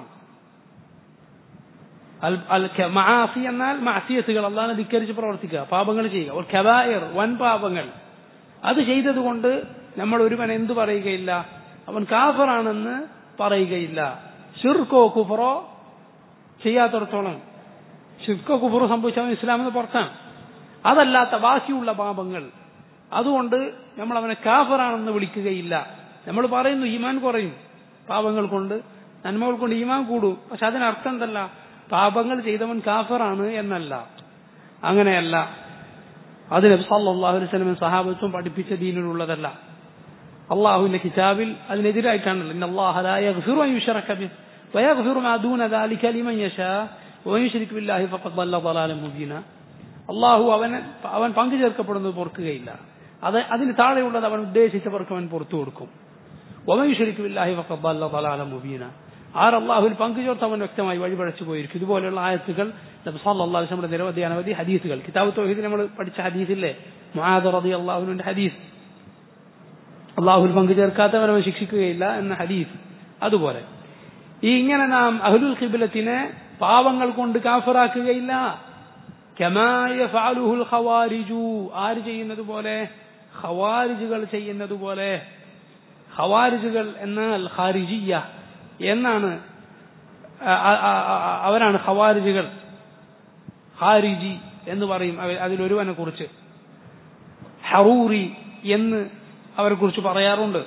മആസി എന്നാൽ മഅസിയത്തുകൾ, അല്ലാഹുവിനെ ധിക്കരിച്ച് പ്രവർത്തിക്കുക, പാപങ്ങൾ ചെയ്യുക. വൽ കബായിർ, വൻ പാപങ്ങൾ. അത് ചെയ്തതുകൊണ്ട് നമ്മൾ ഒരുവൻ എന്തു പറയുകയില്ല? അവൻ കാഫറാണെന്ന് പറയുകയില്ല. ശിർക്കോ കുഫറോ ചെയ്യാത്തിടത്തോളം, ശിർക്കോ കുഫറോ സംഭവിച്ചവൻ ഇസ്ലാമിന് പുറത്താണ്. അതല്ലാത്ത ബാക്കിയുള്ള പാപങ്ങൾ, അതുകൊണ്ട് നമ്മൾ അവനെ കാഫറാണെന്ന് വിളിക്കുകയില്ല. നമ്മൾ പറയുന്നു ഈമാൻ കുറയും പാപങ്ങൾ കൊണ്ട്, നന്മകൾ കൊണ്ട് ഈമാൻ കൂടും. പക്ഷെ അതിനർത്ഥം എന്തല്ല? പാപങ്ങൾ ചെയ്തവൻ കാഫറാണ് എന്നല്ല, അങ്ങനെയല്ല. അത് നബി സല്ലല്ലാഹു അലൈഹി വസല്ലം സഹാബത്തും പഠിപ്പിച്ച ദീനിലുള്ളതല്ല. അള്ളാഹുവിന്റെ കിതാബിൽ അതിനെതിരായിട്ടാണല്ലോ. ഇന്നല്ലാഹ ലാ യഗ്ഫിറു അൻ യുശ്റക ബിഹി വയഗ്ഫിറു മാ ദൂന ദാലിക ലിമൻ യശാ വമൻ യുശ്രിക് ബില്ലാഹി ഫഖദ് ളല്ല ളലാലൻ മുബീന. അള്ളാഹു അവൻ പങ്കു ചേർക്കപ്പെടുന്നത് പൊറുക്കുകയില്ല. അതിന് താഴെയുള്ളത് അവൻ ഉദ്ദേശിച്ചവർക്ക് അവൻ പുറത്തു കൊടുക്കും. വമൻ യുശ്രിക് ബില്ലാഹി ഫഖദ് ളല്ല ളലാലൻ മുബീന. അള്ളാഹുവിൽ പങ്കു ചേർത്ത് അവൻ വ്യക്തമായി വഴിപഴച്ചു പോയിരിക്കും. ഇതുപോലെയുള്ള ആയത്തുകൾ നബി സല്ലല്ലാഹു അലൈഹി വസല്ലം നിരവധി ഹദീസുകൾ, കിതാബ് തൗഹീദ് നമ്മൾ പഠിച്ച ഹദീസില്ലേ, മുആദ് റളിയല്ലാഹു അൻഹുവിന്റെ ഹദീസ്, അള്ളാഹുവിൽ പങ്കു ചേർക്കാത്തവൻ അവൻ ശിക്ഷിക്കുകയില്ല എന്ന ഹദീസ്. അതുപോലെ ഇങ്ങനെ നാം അഹ്ലുൽ ഖിബ്ലത്തിനെ പാവങ്ങൾ കൊണ്ട് കാഫിറാക്കുകയില്ല. കമാ യഫഅലുഹുൽ ഖവാരിജു, ആര് ചെയ്യുന്നത് പോലെ? ഖവാരിജുകൾ ചെയ്യുന്നത് പോലെ. ഖവാരിജുകൾ എന്നാൽ ഖാരിജിയ്യ എന്നാണ് അവരാണ് ഖവാരിജികൾ. ഖാരിജി എന്ന് പറയും അതിലൊരുവനെ കുറിച്ച്. ഹറൂറി എന്ന് അവരെ കുറിച്ച് പറയാറുണ്ട്.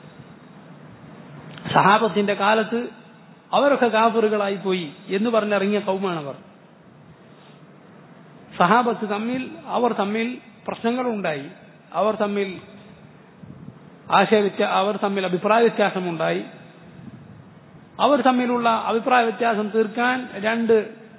സഹാബത്തിന്റെ കാലത്ത് അവരൊക്കെ കാഫിറുകളായി പോയി എന്ന് പറഞ്ഞിറങ്ങിയ കൗമാണവർ. സഹാബത്ത് തമ്മിൽ പ്രശ്നങ്ങളുണ്ടായി. അവർ തമ്മിൽ അഭിപ്രായ വ്യത്യാസമുണ്ടായി. അവർ തമ്മിലുള്ള അഭിപ്രായ വ്യത്യാസം തീർക്കാൻ രണ്ട്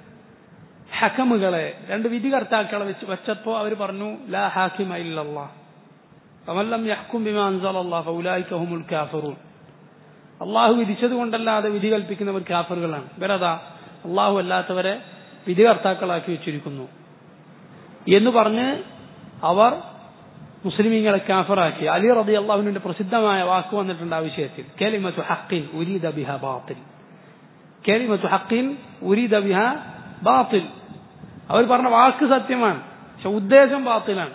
വിധികർത്താക്കളെ വെച്ചപ്പോ അവർ പറഞ്ഞു, ലാ ഹാക്കിമ ഇല്ലല്ലാഹ് ഫമൻ ലം യഹ്കും ബിമാ അൻസലല്ലാഹു ഫൗലൈക ഹുമുൽ കാഫിറൂൻ. അള്ളാഹു വിധിച്ചത് കൊണ്ടല്ലാതെ വിധി കൽപ്പിക്കുന്നവർ കാഫിറുകളാണ്. ഇവരതാ അള്ളാഹു അല്ലാത്തവരെ വിധികർത്താക്കളാക്കി വെച്ചിരിക്കുന്നു എന്ന് പറഞ്ഞ് അവർ മുസ്ലിമീങ്ങളെ കാഫിറാക്കി. അലി റളിയല്ലാഹുവിന്റെ പ്രസിദ്ധമായ വാക്ക് വന്നിട്ടുണ്ട് ആ വിഷയത്തിൽ, കലിമത്തു ഹഖ്ഖിൻ ഉരീദ ബിഹാ ബാത്തിൽ. കലിമത്തു ഹഖ്ഖിൻ ഉരീദ ബിഹാ ബാത്തിൽ. അവർ പറഞ്ഞ വാക്ക് സത്യമാണ്, പക്ഷെ ഉദ്ദേശം ബാത്തിലാണ്.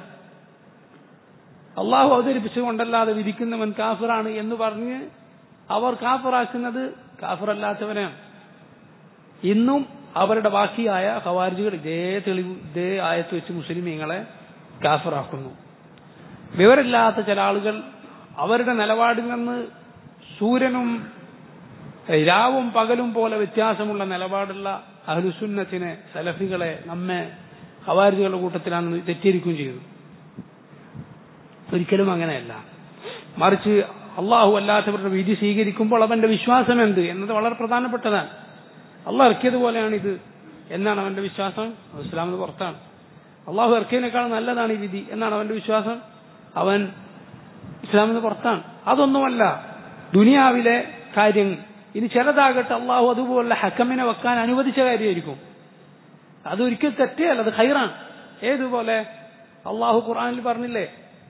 അള്ളാഹു അവതരിപ്പിച്ചുകൊണ്ടല്ലാതെ വിധിക്കുന്നവൻ കാഫിറാണ് എന്ന് പറഞ്ഞ് അവർ കാഫിറാക്കുന്നത് കാഫിറല്ലാത്തവനാണ്. ഇന്നും അവരുടെ ബാക്കിയായ ഖവാരിജികൾ ഇതേ ആയത്ത് വെച്ച് മുസ്ലിമീങ്ങളെ കാഫിറാക്കുന്നു. വിവരമില്ലാത്ത ചില ആളുകൾ അവരുടെ നിലപാടിൽ നിന്ന് സൂര്യനും രാവും പകലും പോലെ വ്യത്യാസമുള്ള നിലപാടുള്ള അഹ്ലുസുന്നത്തിനെ, സലഫികളെ, നമ്മെ ഖവാരിജികളുടെ കൂട്ടത്തിലാണെന്ന് തെറ്റിയിരിക്കുകയും ചെയ്തു. ഒരിക്കലും അങ്ങനെയല്ല. മറിച്ച് അള്ളാഹു അല്ലാത്തവരുടെ വിധി സ്വീകരിക്കുമ്പോൾ അവന്റെ വിശ്വാസം എന്ത് എന്നത് വളരെ പ്രധാനപ്പെട്ടതാണ്. അള്ളാഹ് ഇറക്കിയതുപോലെയാണിത് എന്നാണ് അവന്റെ വിശ്വാസം, ഇസ്ലാമിന് പുറത്താണ്. അള്ളാഹു ഇറക്കിയതിനേക്കാൾ നല്ലതാണ് ഈ വിധി എന്നാണ് അവന്റെ വിശ്വാസം, അവൻ ഇസ്ലാമിന് പുറത്താണ്. അതൊന്നുമല്ല ദുനിയാവിലെ കാര്യങ്ങൾ. ഇനി ചിലതാകട്ടെ അള്ളാഹു അതുപോലെ ഹക്കമിനെ വെക്കാൻ അനുവദിച്ച കാര്യമായിരിക്കും. അതൊരിക്കൽ തെറ്റേയല്ല, അത് ഖൈറാണ്. ഏതുപോലെ അള്ളാഹു ഖുർആനിൽ പറഞ്ഞില്ലേ,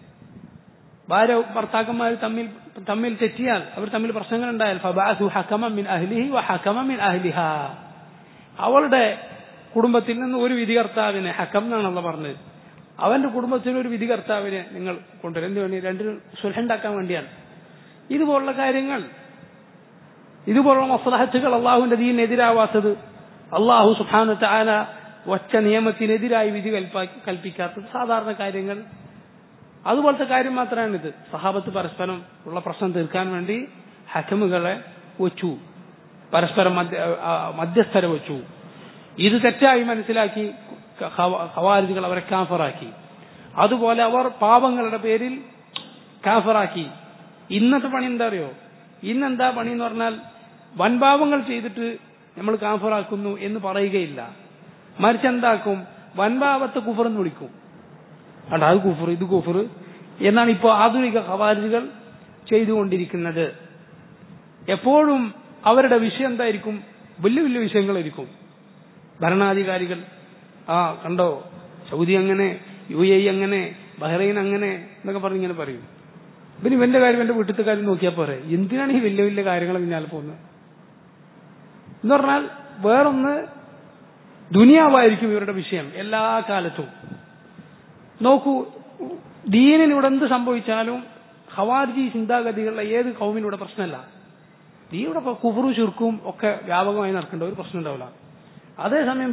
ഭാര്യ ഭർത്താക്കന്മാർ തമ്മിൽ തെറ്റിയാൽ, അവർ തമ്മിൽ പ്രശ്നങ്ങൾ ഉണ്ടായാൽ, ഫബഅസു ഹകമൻ മിൻ അഹ്ലിഹി വ ഹകമൻ മിൻ അഹ്ലിഹാ, അവളുടെ കുടുംബത്തിൽ നിന്ന് ഒരു വിധികർത്താവിനെ, ഹക്കം എന്നാണ് അള്ളാഹ് പറഞ്ഞത്, അവന്റെ കുടുംബത്തിൽ ഒരു വിധികർത്താവിനെ നിങ്ങൾ കൊണ്ടുവരും. എന്ത് വേണ്ടി? രണ്ടിനും സുൽഹുണ്ടാക്കാൻ വേണ്ടിയാണ്. ഇതുപോലുള്ള കാര്യങ്ങൾ, ഇതുപോലുള്ള മസ്ലഹത്തുകൾ അള്ളാഹുവിന്റെ ദീനിനെതിരാവാത്തത്, അള്ളാഹു സുബ്ഹാനഹു വ തആല വച്ച നിയമത്തിനെതിരായി വിധി കൽപ്പിക്കാത്തത് സാധാരണ കാര്യങ്ങൾ. അതുപോലത്തെ കാര്യം മാത്രമാണിത്. സഹാബത്ത് പരസ്പരം ഉള്ള പ്രശ്നം തീർക്കാൻ വേണ്ടി ഹക്കമുകളെ വെച്ചു, പരസ്പരം മധ്യസ്ഥരെ വെച്ചു. ഇത് തെറ്റായി മനസ്സിലാക്കി ഖവാരിജികൾ അവരെ കാഫിറാക്കി. അതുപോലെ അവർ പാപങ്ങളുടെ പേരിൽ കാഫിറാക്കി. ഇന്നത്തെ പണി എന്താ അറിയോ? ഇന്നെന്താ പണി എന്ന് പറഞ്ഞാൽ, വൻപാപങ്ങൾ ചെയ്തിട്ട് നമ്മൾ കാഫിറാക്കുന്നു എന്ന് പറയുകയില്ല. മറിച്ച് എന്താക്കും? വൻപാപത്തെ കുഫർ എന്ന് വിളിക്കും. അത് കുഫർ, ഇത് കുഫർ എന്നാണ് ഇപ്പോൾ ആധുനിക ഖവാരിജികൾ ചെയ്തുകൊണ്ടിരിക്കുന്നത്. എപ്പോഴും അവരുടെ വിഷയം എന്തായിരിക്കും? വലിയ വലിയ വിഷയങ്ങളായിരിക്കും. ഭരണാധികാരികൾ, കണ്ടോ സൗദി അങ്ങനെ, UAE അങ്ങനെ, ബഹ്റൈൻ അങ്ങനെ എന്നൊക്കെ പറഞ്ഞ് ഇങ്ങനെ പറയും. പിന്നെ ഇവന്റെ കാര്യം, എന്റെ വീട്ടിലത്തെ കാര്യം നോക്കിയാൽ പോരെ, എന്തിനാണ് ഈ വലിയ വലിയ കാര്യങ്ങൾ പിന്നാലെ പോകുന്നത് എന്ന് പറഞ്ഞാൽ, വേറൊന്ന് ദുനിയാവായിരിക്കും ഇവരുടെ വിഷയം എല്ലാ കാലത്തും. നോക്കൂ, ദീനിനിവിടെ എന്ത് സംഭവിച്ചാലും ഖവാരിജി ചിന്താഗതികളുടെ ഏത് കൗമിനിവിടെ പ്രശ്നമല്ല. ഇവിടെ കുഫറും ശിർക്കും ഒക്കെ വ്യാപകമായി നടക്കേണ്ട ഒരു പ്രശ്നം ഉണ്ടാവില്ല. അതേസമയം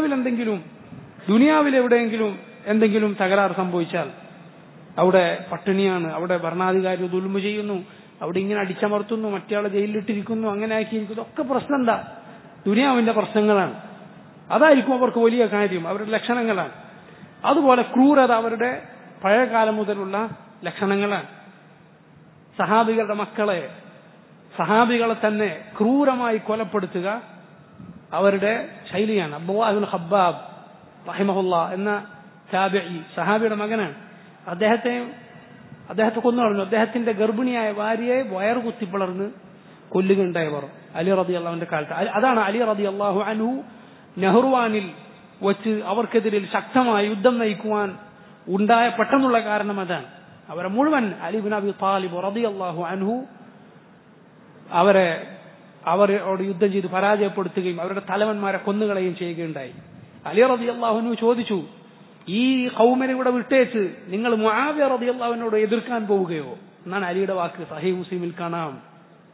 ദുനിയാവിലെവിടെയെങ്കിലും എന്തെങ്കിലും തകരാറ് സംഭവിച്ചാൽ, അവിടെ പട്ടിണിയാണ്, അവിടെ ഭരണാധികാരി ദുൽമ ചെയ്യുന്നു, അവിടെ ഇങ്ങനെ അടിച്ചമർത്തുന്നു, മറ്റേയാളെ ജയിലിലിട്ടിരിക്കുന്നു, അങ്ങനെ ആക്കിയിരിക്കുന്നു, ഒക്കെ പ്രശ്നം എന്താ? ദുനിയാവിന്റെ പ്രശ്നങ്ങളാണ്. അതായിരിക്കും അവർക്ക് വലിയ കാര്യം, അവരുടെ ലക്ഷണങ്ങളാണ്. അതുപോലെ ക്രൂരത അവരുടെ പഴയകാലം മുതലുള്ള ലക്ഷണങ്ങളാണ്. സഹാബികളുടെ മക്കളെ, സഹാബികളെ തന്നെ ക്രൂരമായി കൊലപ്പെടുത്തുക അവരുടെ ശൈലിയാണ്. അബ്ദുല്ലാഹ് ഇബ്നു ഖബ്ബാബ് റഹിമഹുല്ലാ എന്ന താബിഈ, സഹാബിയുടെ മകനാണ്. അദ്ദേഹത്തെ കൊന്നു കളഞ്ഞു. അദ്ദേഹത്തിന്റെ ഗർഭിണിയായ ഭാര്യയെ വയറ് കുത്തിപ്പിളർന്ന് കൊല്ലുകയുണ്ടായവർ അലി റളിയല്ലാഹുവിന്റെ കാലത്ത്. അതാണ് അലി റളിയല്ലാഹു അൻഹു നെഹ്റുവാനിൽ വച്ച് അവർക്കെതിരെ ശക്തമായ യുദ്ധം നയിക്കുവാൻ ഉണ്ടായ പെട്ടെന്നുള്ള കാരണം അതാണ്. അവരെ മുഴുവൻ അലി ഇബ്നു അബി ത്വാലിബ് റളിയല്ലാഹു അൻഹു അവരോട് യുദ്ധം ചെയ്ത് പരാജയപ്പെടുത്തുകയും അവരുടെ തലവന്മാരെ കൊന്നുകളയുകയും ചെയ്യുകയുണ്ടായി. അലി റളിയല്ലാഹു അൻഹു ചോദിച്ചു, ഈ ഖൗമിനെ ഇവിടെ വിട്ടേച്ച് നിങ്ങൾ മുആവിയ റളിയല്ലാഹു അൻഹുവിനോട് എതിർക്കാൻ പോവുകയോ എന്നാണ് അലിയുടെ വാക്ക്. സഹീഹ് മുസ്ലിമിൽ കാണാം.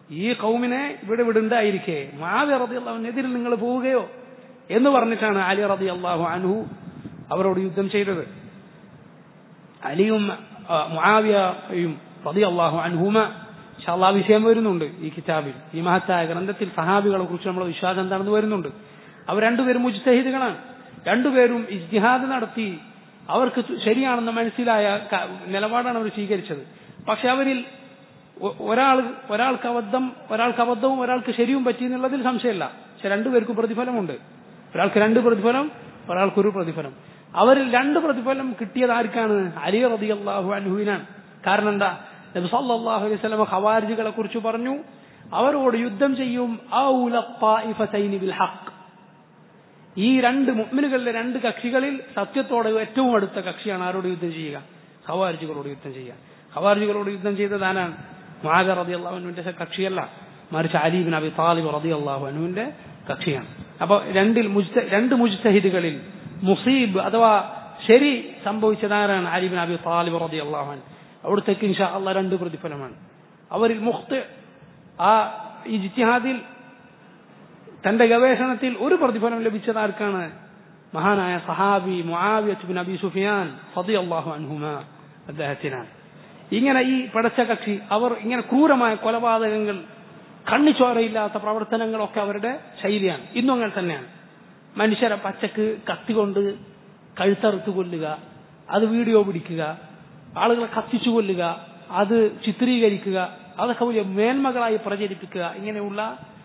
ഈ ഖൗമിനെ ഇവിടെ വിടണ്ടായിരിക്കെ മുആവിയ റളിയല്ലാഹു അൻഹുവിനെതിരിൽ നിങ്ങൾ പോവുകയോ എന്ന് പറഞ്ഞിട്ടാണ് അലി റളിയല്ലാഹു അൻഹു അവരോട് യുദ്ധം ചെയ്തത്. അലിയും മുആവിയയും റളിയല്ലാഹു അൻഹുമ ഇൻഷാ അല്ലാഹ് വിഷയം വരുന്നുണ്ട് ഈ കിതാബിൽ, ഈ മഹത്തായ ഗ്രന്ഥത്തിൽ സഹാബികളെ കുറിച്ച് നമ്മുടെ വിശ്വാസം എന്താണെന്ന് വരുന്നുണ്ട്. അവർ രണ്ടുപേരും മുജ്തഹിദുകളാണ്. രണ്ടുപേരും ഇജ്തിഹാദ് നടത്തി അവർക്ക് ശരിയാണെന്ന് മനസ്സിലായ നിലപാടാണ് അവർ സ്വീകരിച്ചത്. പക്ഷെ അവരിൽ ഒരാൾക്ക് അബദ്ധവും ഒരാൾക്ക് ശരിയും പറ്റി എന്നുള്ളതിൽ സംശയമില്ല. പക്ഷെ രണ്ടുപേർക്കും പ്രതിഫലമുണ്ട്. ഒരാൾക്ക് 2 പ്രതിഫലം, ഒരാൾക്കൊരു പ്രതിഫലം. അവരിൽ 2 പ്രതിഫലം കിട്ടിയത് ആർക്കാണ്? അലി റളിയല്ലാഹു അൻഹുവിനാണ്. കാരണം എന്താ? നബി സല്ലല്ലാഹു അലൈഹി വസല്ലം ഖവാരിജികളെ കുറിച്ച് പറഞ്ഞു, അവരോട് യുദ്ധം ചെയ്യും ഔല ത്വായിഫതൈനി ബിൽ ഹഖ്. ഈ 2 മുഅ്മിനുകളിലെ 2 കക്ഷികളിൽ സത്യത്തോടെ ഏറ്റവും അടുത്ത കക്ഷിയാണ് ആരോട് യുദ്ധം ചെയ്യുക? ഖവാരിജികളോട് യുദ്ധം ചെയ്യുക. ഖവാരിജികളോട് യുദ്ധം ചെയ്തത് ആരാണ്? മുആവിയ റളിയല്ലാഹു അൻഹുവിന്റെ കക്ഷിയല്ല, മറിച്ച് അലി ഇബ്നു അബി താലിബ് റളിയല്ലാഹു അൻഹുവിന്റെ കക്ഷിയാണ്. അപ്പോൾ 2 മുജ്തഹിദുകളിൽ മുസീബ് അഥവാ ശരി സംഭവിച്ചതാരാണ്? അലി ഇബ്നു അബി താലിബ് റളിയല്ലാഹു അൻഹു. അവിടുത്തേക്ക് ഇൻഷാ അല്ലാഹ് 2 പ്രതിഫലമാണ്. അവരിൽ മുഖ്തി ആ ഇജ്തിഹാദിൽ തന്റെ ഗവേഷണത്തിൽ 1 പ്രതിഫലം ലഭിച്ചത് ആർക്കാണ്? മഹാനായ സഹാബി മുആവിയ ഇബ്നു അബി സുഫിയാൻ റളിയല്ലാഹു അൻഹുമാ അദ്ദേഹത്തിനാണ്. ഇങ്ങനെ ഈ പടച്ച കക്ഷി അവർ ഇങ്ങനെ ക്രൂരമായ കൊലപാതകങ്ങൾ, കണ്ണിച്ചോരയില്ലാത്ത പ്രവർത്തനങ്ങളൊക്കെ അവരുടെ ശൈലിയാണ്. ഇന്നും അങ്ങനെ തന്നെയാണ്. മനുഷ്യരെ പച്ചക്ക് കത്തികൊണ്ട് കഴുത്തറുത്ത് കൊല്ലുക, അത് വീഡിയോ പിടിക്കുക, ആളുകളെ കത്തിച്ചു കൊല്ലുക, അത് ചിത്രീകരിക്കുക, അതൊക്കെ വലിയ മേന്മകളായി പ്രചരിപ്പിക്കുക, ഇങ്ങനെയുള്ള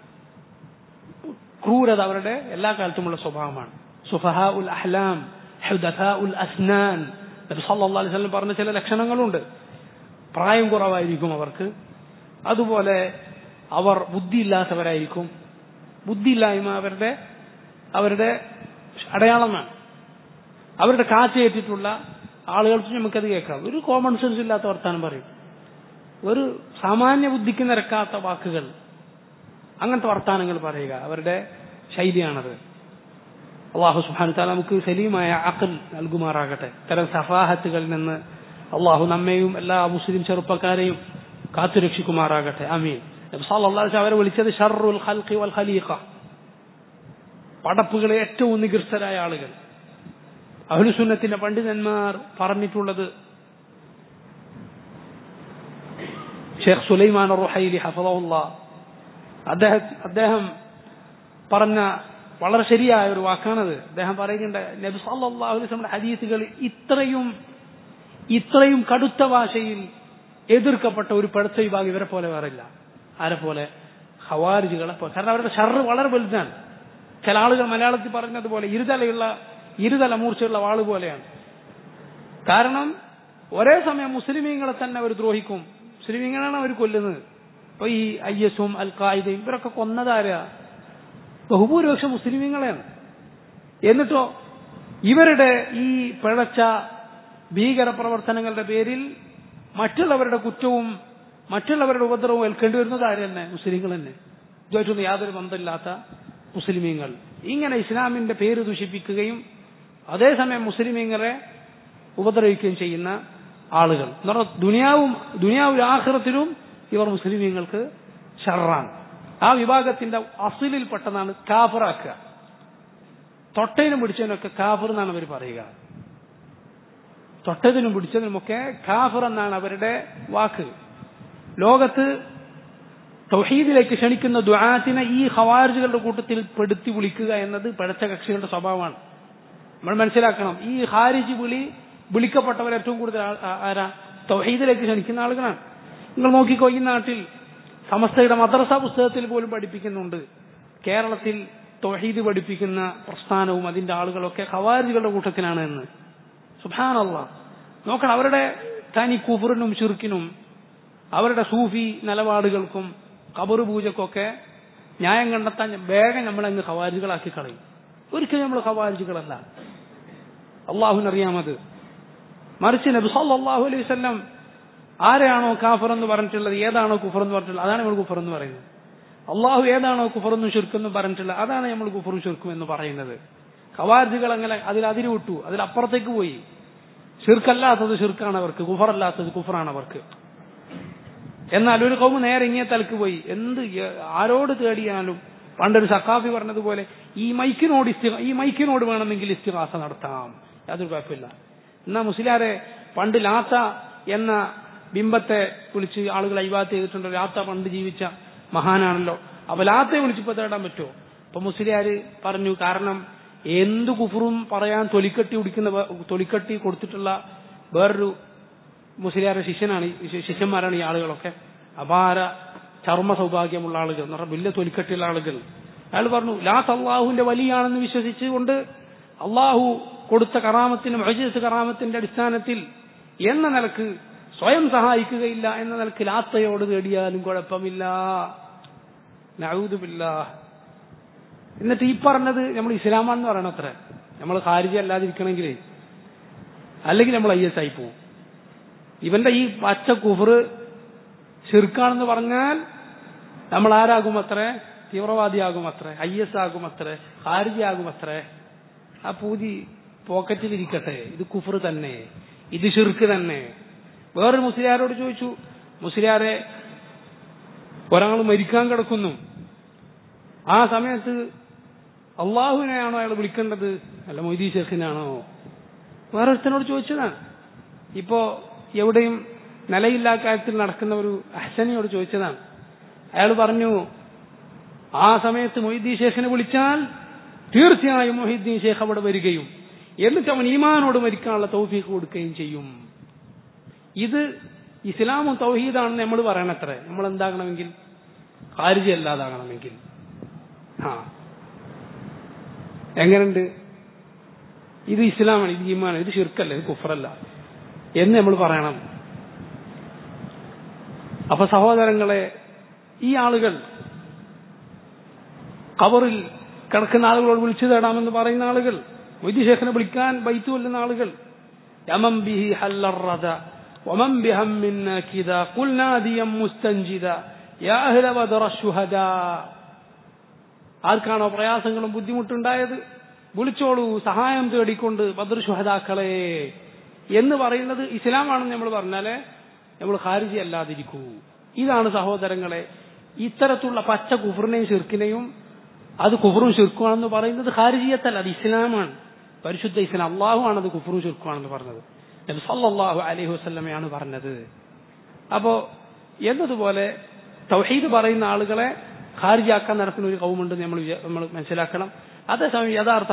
ക്രൂരത അവരുടെ എല്ലാ കാലത്തുമുള്ള സ്വഭാവമാണ്. സുഫഹാ ഉൽ അഹ്ലാം, ഹുദഥാ ഉൽ അസ്നാൻ, നബി സല്ലല്ലാഹു അലൈഹി വസല്ലം പറഞ്ഞ ചില ലക്ഷണങ്ങളുണ്ട്. പ്രായം കുറവായിരിക്കും അവർക്ക്, അതുപോലെ അവർ ബുദ്ധിയില്ലാത്തവരായിരിക്കും. ബുദ്ധിയില്ലായ്മ അവരുടെ അടയാളമാണ്. അവരുടെ കാച്ചയേറ്റിട്ടുള്ള ആളുകൾക്ക് നമുക്കത് കേൾക്കാം. ഒരു കോമൺ സെൻസ് ഇല്ലാത്ത വർത്താനം പറയും, ഒരു സാമാന്യ ബുദ്ധിക്ക് നിരക്കാത്ത വാക്കുകൾ, അങ്ങനത്തെ വർത്താനങ്ങൾ പറയുക അവരുടെ ശൈലിയാണത്. അള്ളാഹു സുബ്ഹാനഹു വ തആല നമുക്ക് സലീമായ അഖൽ നൽകുമാറാകട്ടെ. ഇത്തരം സഫാഹത്തുകളിൽ നിന്ന് അള്ളാഹു നമ്മെയും എല്ലാ മുസ്ലിം ചെറുപ്പക്കാരെയും കാത്തുരക്ഷിക്കുമാറാകട്ടെ. ആമീൻ. നബി സല്ലല്ലാഹു അലൈഹി വസല്ലം അവരെ വിളിച്ചത് ഷർറുൽ ഖൽഖി വൽ ഖലീഖ, പടപ്പുകളെ ഏറ്റവും നികൃഷ്ടരായ ആളുകൾ. അഹ്ലുസുന്നത്തിന്റെ പണ്ഡിതന്മാർ പറഞ്ഞിട്ടുള്ളത്, ഷെയ്ഖ് സുലൈമാൻ റുഹൈലി ഹഫളഹുല്ലാഹ് അദ്ദേഹം പറഞ്ഞ വളരെ ശരിയായ ഒരു വാക്കാണത്. അദ്ദേഹം പറയുന്നുണ്ട്, നബി സല്ലല്ലാഹു അലൈഹി വസല്ലം ഹദീസുകൾ ഇത്രയും കടുത്ത ഭാഷയിൽ എതിർക്കപ്പെട്ട ഒരു പടച്ച വിഭാഗം ഇവരെ പോലെ വേറില്ല. ആരെ പോലെ? ഖവാരിജികളെ പോലെ. കാരണം അവരുടെ ഷർറ് വളരെ വലുതാണ്. ചില ആളുകൾ മലയാളത്തിൽ പറഞ്ഞതുപോലെ ഇരുതല മൂർച്ചയുള്ള വാള് പോലെയാണ്. കാരണം ഒരേ സമയം മുസ്ലിമീങ്ങളെ തന്നെ അവർ ദ്രോഹിക്കും, മുസ്ലിമീങ്ങളാണ് അവർ കൊല്ലുന്നത്. ഇപ്പൊ ഈ IS-ഉം അൽ ഖായിദയും ഇവരൊക്കെ കൊന്നതാരാ? ബഹുഭൂരിപക്ഷം മുസ്ലിമീങ്ങളെയാണ്. എന്നിട്ടോ ഇവരുടെ ഈ പിഴച്ച ഭീകര പ്രവർത്തനങ്ങളുടെ പേരിൽ മറ്റുള്ളവരുടെ കുറ്റവും മറ്റുള്ളവരുടെ ഉപദ്രവവും ഏൽക്കേണ്ടി വരുന്നത് ആര് തന്നെ? മുസ്ലിങ്ങൾ തന്നെ. ഇതുമായിട്ടൊന്നും യാതൊരു ബന്ധമില്ലാത്ത മുസ്ലിമീങ്ങൾ ഇങ്ങനെ ഇസ്ലാമിന്റെ പേര് ദൂഷിപ്പിക്കുകയും അതേസമയം മുസ്ലിമീങ്ങളെ ഉപദ്രവിക്കുകയും ചെയ്യുന്ന ആളുകൾ. ദുനിയാവും ആഖിറത്തിലും ഇവർ മുസ്ലിമീങ്ങൾക്ക് ഷർറാണ്. ആ വിഭാഗത്തിന്റെ അസിലിൽപ്പെട്ടതാണ് കാഫിറാക്കുക. തൊട്ടതിനും പിടിച്ചതിനൊക്കെ കാഫിർ എന്നാണ് അവർ പറയുക. തൊട്ടതിനും പിടിച്ചതിനുമൊക്കെ കാഫിർ എന്നാണ് അവരുടെ വാക്ക്. ലോകത്ത് തൗഹീദിലേക്ക് ക്ഷണിക്കുന്ന ദുആത്തിനെ ഈ ഖവാരിജുകളുടെ കൂട്ടത്തിൽ പെടുത്തി വിളിക്കുക എന്നത് പഴച്ച കക്ഷികളുടെ സ്വഭാവമാണ്. നമ്മൾ മനസ്സിലാക്കണം. ഈ ഖാരിജ് വിളിക്കപ്പെട്ടവർ ഏറ്റവും കൂടുതൽ ആരാ? തൗഹീദിലേക്ക് ക്ഷണിക്കുന്ന ആളുകളാണ്. നിങ്ങൾ നോക്കിക്കോ, ഈ നാട്ടിൽ സമസ്തയുടെ മദ്രസ പുസ്തകത്തിൽ പോലും പഠിപ്പിക്കുന്നുണ്ട്, കേരളത്തിൽ തൗഹീദ് പഠിപ്പിക്കുന്ന പ്രസ്ഥാനവും അതിന്റെ ആളുകളൊക്കെ ഖവാരിജുകളുടെ കൂട്ടത്തിലാണ് എന്ന്. സുബ്ഹാനല്ലാഹ്. നോക്കണം, അവരുടെ തനി കുഫറിനും ശിർക്കിനും അവരുടെ സൂഫി നിലപാടുകൾക്കും ഖബർ പൂജക്കൊക്കെ ന്യായം കണ്ടെത്താൻ വേഗം നമ്മളങ്ങ് ഖവാരിജുകളാക്കി കളയും. ഒരിക്കലും നമ്മൾ ഖവാരിജുകളല്ല, അള്ളാഹുവിനറിയാമത്. മറിച്ച് നബി സല്ലല്ലാഹു അലൈഹി വസല്ലം ആരെയാണോ കാഫർ എന്ന് പറഞ്ഞിട്ടുള്ളത്, ഏതാണോ കുഫർ എന്ന് പറഞ്ഞിട്ടുള്ളത്, അതാണ് നമ്മൾ കുഫർ എന്ന് പറയുന്നത്. അള്ളാഹു ഏതാണോ കുഫറെന്നും ശിർക്കെന്നും പറഞ്ഞിട്ടുള്ളത്, അതാണ് നമ്മൾ കുഫറും ശിർക്കും എന്ന് പറയുന്നത്. ഖവാരിജുകൾ അങ്ങനെ അതിൽ വിട്ടു, അതിലപ്പുറത്തേക്ക് പോയി. ശിർക്കല്ലാത്തത് ശിർക്കാണ് അവർക്ക്, കുഫറല്ലാത്തത് കുഫറാണ് അവർക്ക്. എന്നാൽ ഒരു കൗമ് നേരെ ഇങ്ങേ തലക്ക് പോയി. ആരോട് തേടിയാലും പണ്ടൊരു സഖാഫി പറഞ്ഞതുപോലെ ഈ മൈക്കിനോട് വേണമെങ്കിൽ ഇസ്തിഗാസ നടത്താം, യാതൊരു കുഴപ്പമില്ല. എന്നാ മുസ്ലിയാരെ പണ്ട് ലാത്ത എന്ന ബിംബത്തെ വിളിച്ച് ആളുകൾ ഇബാദത്ത് ചെയ്തിട്ടുണ്ടോ? ലാത്ത പണ്ട് ജീവിച്ച മഹാനാണല്ലോ. അപ്പൊ ലാത്തയെ വിളിച്ചിപ്പോ തേടാൻ പറ്റുമോ? അപ്പൊ മുസ്ലിയാര് പറഞ്ഞു, കാരണം എന്ത് കുഫറും പറയാൻ തൊലിക്കട്ടി കൊടുത്തിട്ടുള്ള വേറൊരു മുസ്ലിയാരുടെ ശിഷ്യന്മാരാണ് ഈ ആളുകളൊക്കെ. അപാര ചർമ്മ സൗഭാഗ്യമുള്ള ആളുകൾ എന്ന് പറഞ്ഞാൽ വലിയ തൊലിക്കട്ടിയുള്ള ആളുകൾ. അയാൾ പറഞ്ഞു, ലാത്ത് അള്ളാഹുവിന്റെ വലിയാണെന്ന് വിശ്വസിച്ചുകൊണ്ട് അള്ളാഹു കൊടുത്ത കറാമത്തിന് മുഅ്ജിസത്ത് കറാമത്തിന്റെ അടിസ്ഥാനത്തിൽ എന്ന നിലക്ക് സ്വയം സഹായിക്കുകയില്ല എന്ന നിലക്ക് ലാത്തയോട് തേടിയാലും കുഴപ്പമില്ല. നഊദു ബില്ലാഹ്. എന്നിട്ട് ഈ പറഞ്ഞത് നമ്മൾ ഇസ്ലാമാണെന്ന് പറയണം. അത്ര നമ്മൾ ഖാരിജി അല്ലാതിരിക്കണമെങ്കിൽ, അല്ലെങ്കിൽ നമ്മൾ IS ആയി പോവും. ഇവന്റെ ഈ പച്ച കുഫർ ശിർക്കാണെന്ന് പറഞ്ഞാൽ നമ്മൾ ആരാകും അത്രേ? തീവ്രവാദിയാകും അത്രേ, IS ആകും അത്രേ, ഖാരിജി ആകും അത്രേ. ആ പൂതി പോക്കറ്റിലിരിക്കട്ടെ. ഇത് കുഫർ തന്നെ, ഇത് ശിർക്ക് തന്നെ. വേറൊരു മുസ്ലിയാരോട് ചോദിച്ചു, മുസ്ലിയാരെ ഒരാൾ മരിക്കാൻ കിടക്കുന്നു, ആ സമയത്ത് അള്ളാഹുവിനെയാണോ അയാൾ വിളിക്കേണ്ടത്, അല്ല മൊയ്തീൻ ഷേഖിനാണോ? വേറൊരുത്തനോട് ചോദിച്ചതാണ്. ഇപ്പോ എവിടെയും നിലയില്ലാത്ത കാര്യത്തിൽ നടക്കുന്ന ഒരു അഹ്സനിയോട് ചോദിച്ചതാണ്. അയാൾ പറഞ്ഞു, ആ സമയത്ത് മൊയ്തീൻ ഷേഖിനെ വിളിച്ചാൽ തീർച്ചയായും മൊയ്തീൻ ഷേഖ് അവിടെ വരികയും എന്നിട്ട് അവൻ ഈമാനോട് മരിക്കാനുള്ള തൗഫീഖ് കൊടുക്കുകയും ചെയ്യും. ഇത് ഇസ്ലാമും തൗഹീദാണെന്ന് നമ്മൾ പറയണത്രേ. നമ്മൾ എന്താകണമെങ്കിൽ ഖാരിജി അല്ലാതാകണമെങ്കിൽ. എങ്ങനെയുണ്ട്? ഇത് ഇസ്ലാമാണ്, ഇത് ഈമാനാണ്, ഇത് ശിർക്കല്ല, ഇത് കുഫറല്ല എന്ന് നമ്മൾ പറയണം. അപ്പൊ സഹോദരങ്ങളെ, ഈ ആളുകൾ ഖബറിൽ കിടക്കുന്ന ആളുകളോട് വിളിച്ചു തേടാമെന്ന് പറയുന്ന ആളുകൾ, മൊയ്തീൻ ഷേഖിനെ വിളിക്കാൻ ബൈത്ത് കൊല്ലുന്ന ആളുകൾ, യമൻ ബിഹി ഹല്ലറദ വമൻ ബിഹമ്മിൻ നാകിദ ഖുൽ നാദിയം മുസ്തൻജിദ യാ അഹ്ല ബദറ ശുഹദാ. ആർക്കാണോ പ്രയാസങ്ങളും ബുദ്ധിമുട്ടുണ്ടായത് വിളിച്ചോളൂ സഹായം തേടിക്കൊണ്ട് ബദർ ശുഹദാക്കളെ എന്ന് പറയുന്നത് ഇസ്ലാമാണെന്ന് നമ്മൾ പറഞ്ഞാലേ നമ്മൾ ഖാരിജി അല്ലാതിരിക്കൂ. ഇതാണ് സഹോദരങ്ങളെ, ഇത്തരത്തിലുള്ള പച്ച കുഫറിനെയും ശിർക്കിനെയും, അത് കുഫറും ശിർക്കുമാണെന്ന് പറയുന്നത് ഖാരിജിയത്തല്ല, അത് ഇസ്ലാമാണ്, പരിശുദ്ധ ഇസ്ലാം. അള്ളാഹു ആണത് കുഫറും ശിർക്കുമാണെന്ന് പറഞ്ഞത്, നബി സല്ലല്ലാഹു അലൈഹി വസല്ലമയാണ് പറഞ്ഞത്. അപ്പോ എന്നതുപോലെ തൗഹീദ് പറയുന്ന ആളുകളെ ഖാരിജിയാക്കാൻ നടക്കുന്ന ഒരു കൗമുണ്ടെന്ന് നമ്മൾ മനസ്സിലാക്കണം. അതേസമയം യഥാർത്ഥ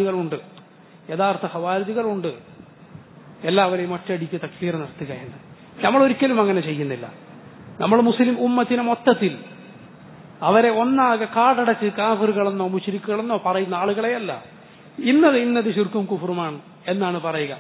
ഖവാരിജികളുണ്ട്. എല്ലാവരെയും ഒറ്റയടിക്ക് തക്ഫീർ നടത്തുകയാണ്. നമ്മൾ ഒരിക്കലും അങ്ങനെ ചെയ്യുന്നില്ല. നമ്മൾ മുസ്ലിം ഉമ്മത്തിനെ മൊത്തത്തിൽ അവരെ ഒന്നാകെ കാടടച്ച് കാഫിറുകളെന്നോ മുശ്രിക്കുകളെന്നോ പറയുന്ന ആളുകളെയല്ല. ഇന്നത് ശിർക്കും കുഫറുമാണ് എന്നാണ് പറയുക.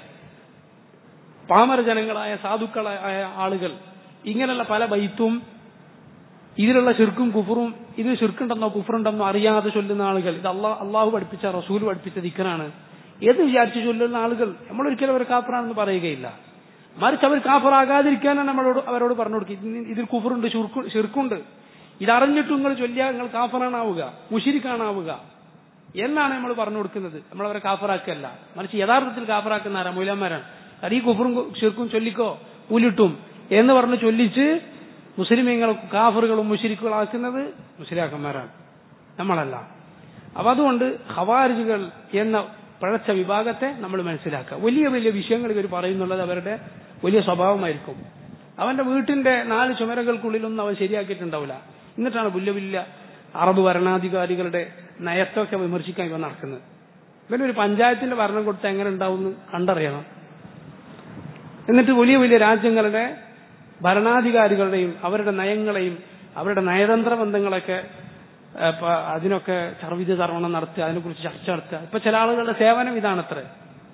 പാമര ജനങ്ങളായ സാധുക്കളായ ആളുകൾ ഇങ്ങനെയുള്ള പല ബൈത്തും ഇതിലുള്ള ശിർക്കും കുഫറും, ഇത് ശിർക്കുണ്ടെന്നോ കുഫറുണ്ടെന്നോ അറിയാതെ ചൊല്ലുന്ന ആളുകൾ, ഇത് അള്ളാഹു പഠിപ്പിച്ച റസൂൽ പഠിപ്പിച്ച ദിക്റാണ് എന്ന് വിചാരിച്ച് ചൊല്ലുന്ന ആളുകൾ നമ്മളൊരിക്കലും അവർ കാഫറാണെന്ന് പറയുകയില്ല. മറിച്ച് അവർ കാഫറാകാതിരിക്കാനാണ് അവരോട് പറഞ്ഞു കൊടുക്കുക. ഇതിൽ കുഫറുണ്ട്, ശിർക്കുണ്ട്, ഇതറിഞ്ഞിട്ടും നിങ്ങൾ ചൊല്ലിയാൽ നിങ്ങൾ കാഫറാണാവുക, മുശ്രിക്കാണാവുക എന്നാണ് നമ്മൾ പറഞ്ഞു കൊടുക്കുന്നത്. നമ്മളവരെ കാഫറാക്കല്ല, മറിച്ച് യഥാർത്ഥത്തിൽ കാഫറാക്കുന്ന ആരാ? മൗലന്മാരാണ്. അത് ഈ കുഫറും ശിർക്കും ചൊല്ലിക്കോ കൂലിട്ടും എന്ന് പറഞ്ഞ് ചൊല്ലിച്ച് മുസ്ലിമീങ്ങളും കാഫറുകളും മുശ്രിക്കുകളാക്കുന്നത് മുസ്ലിയാക്കന്മാരാണ്, നമ്മളല്ല. അപ്പൊ അതുകൊണ്ട് ഖവാരിജികൾ എന്ന പഴച്ച വിഭാഗത്തെ നമ്മൾ മനസ്സിലാക്കുക. വലിയ വലിയ വിഷയങ്ങൾ ഇവർ പറയുന്നുള്ളത് അവരുടെ വലിയ സ്വഭാവമായിരിക്കും. അവന്റെ വീട്ടിന്റെ 4 ചുമരകൾക്കുള്ളിലൊന്നും അവൻ ശരിയാക്കിയിട്ടുണ്ടാവില്ല. എന്നിട്ടാണ് വലിയ വലിയ അറബ് ഭരണാധികാരികളുടെ നയത്തൊക്കെ വിമർശിക്കാൻ ഇവ നടക്കുന്നത്. ഇവനൊരു പഞ്ചായത്തിന്റെ ഭരണം കൊടുത്ത് എങ്ങനെ ഉണ്ടാവുമെന്ന് കണ്ടറിയണം. എന്നിട്ട് വലിയ വലിയ രാജ്യങ്ങളുടെ ഭരണാധികാരികളുടെയും അവരുടെ നയങ്ങളെയും അവരുടെ നയതന്ത്ര ബന്ധങ്ങളൊക്കെ അതിനൊക്കെ ചർവിത തർവണം നടത്തുക, അതിനെക്കുറിച്ച് ചർച്ച നടത്തുക. ഇപ്പൊ ചില ആളുകളുടെ സേവനം ഇതാണത്രേ.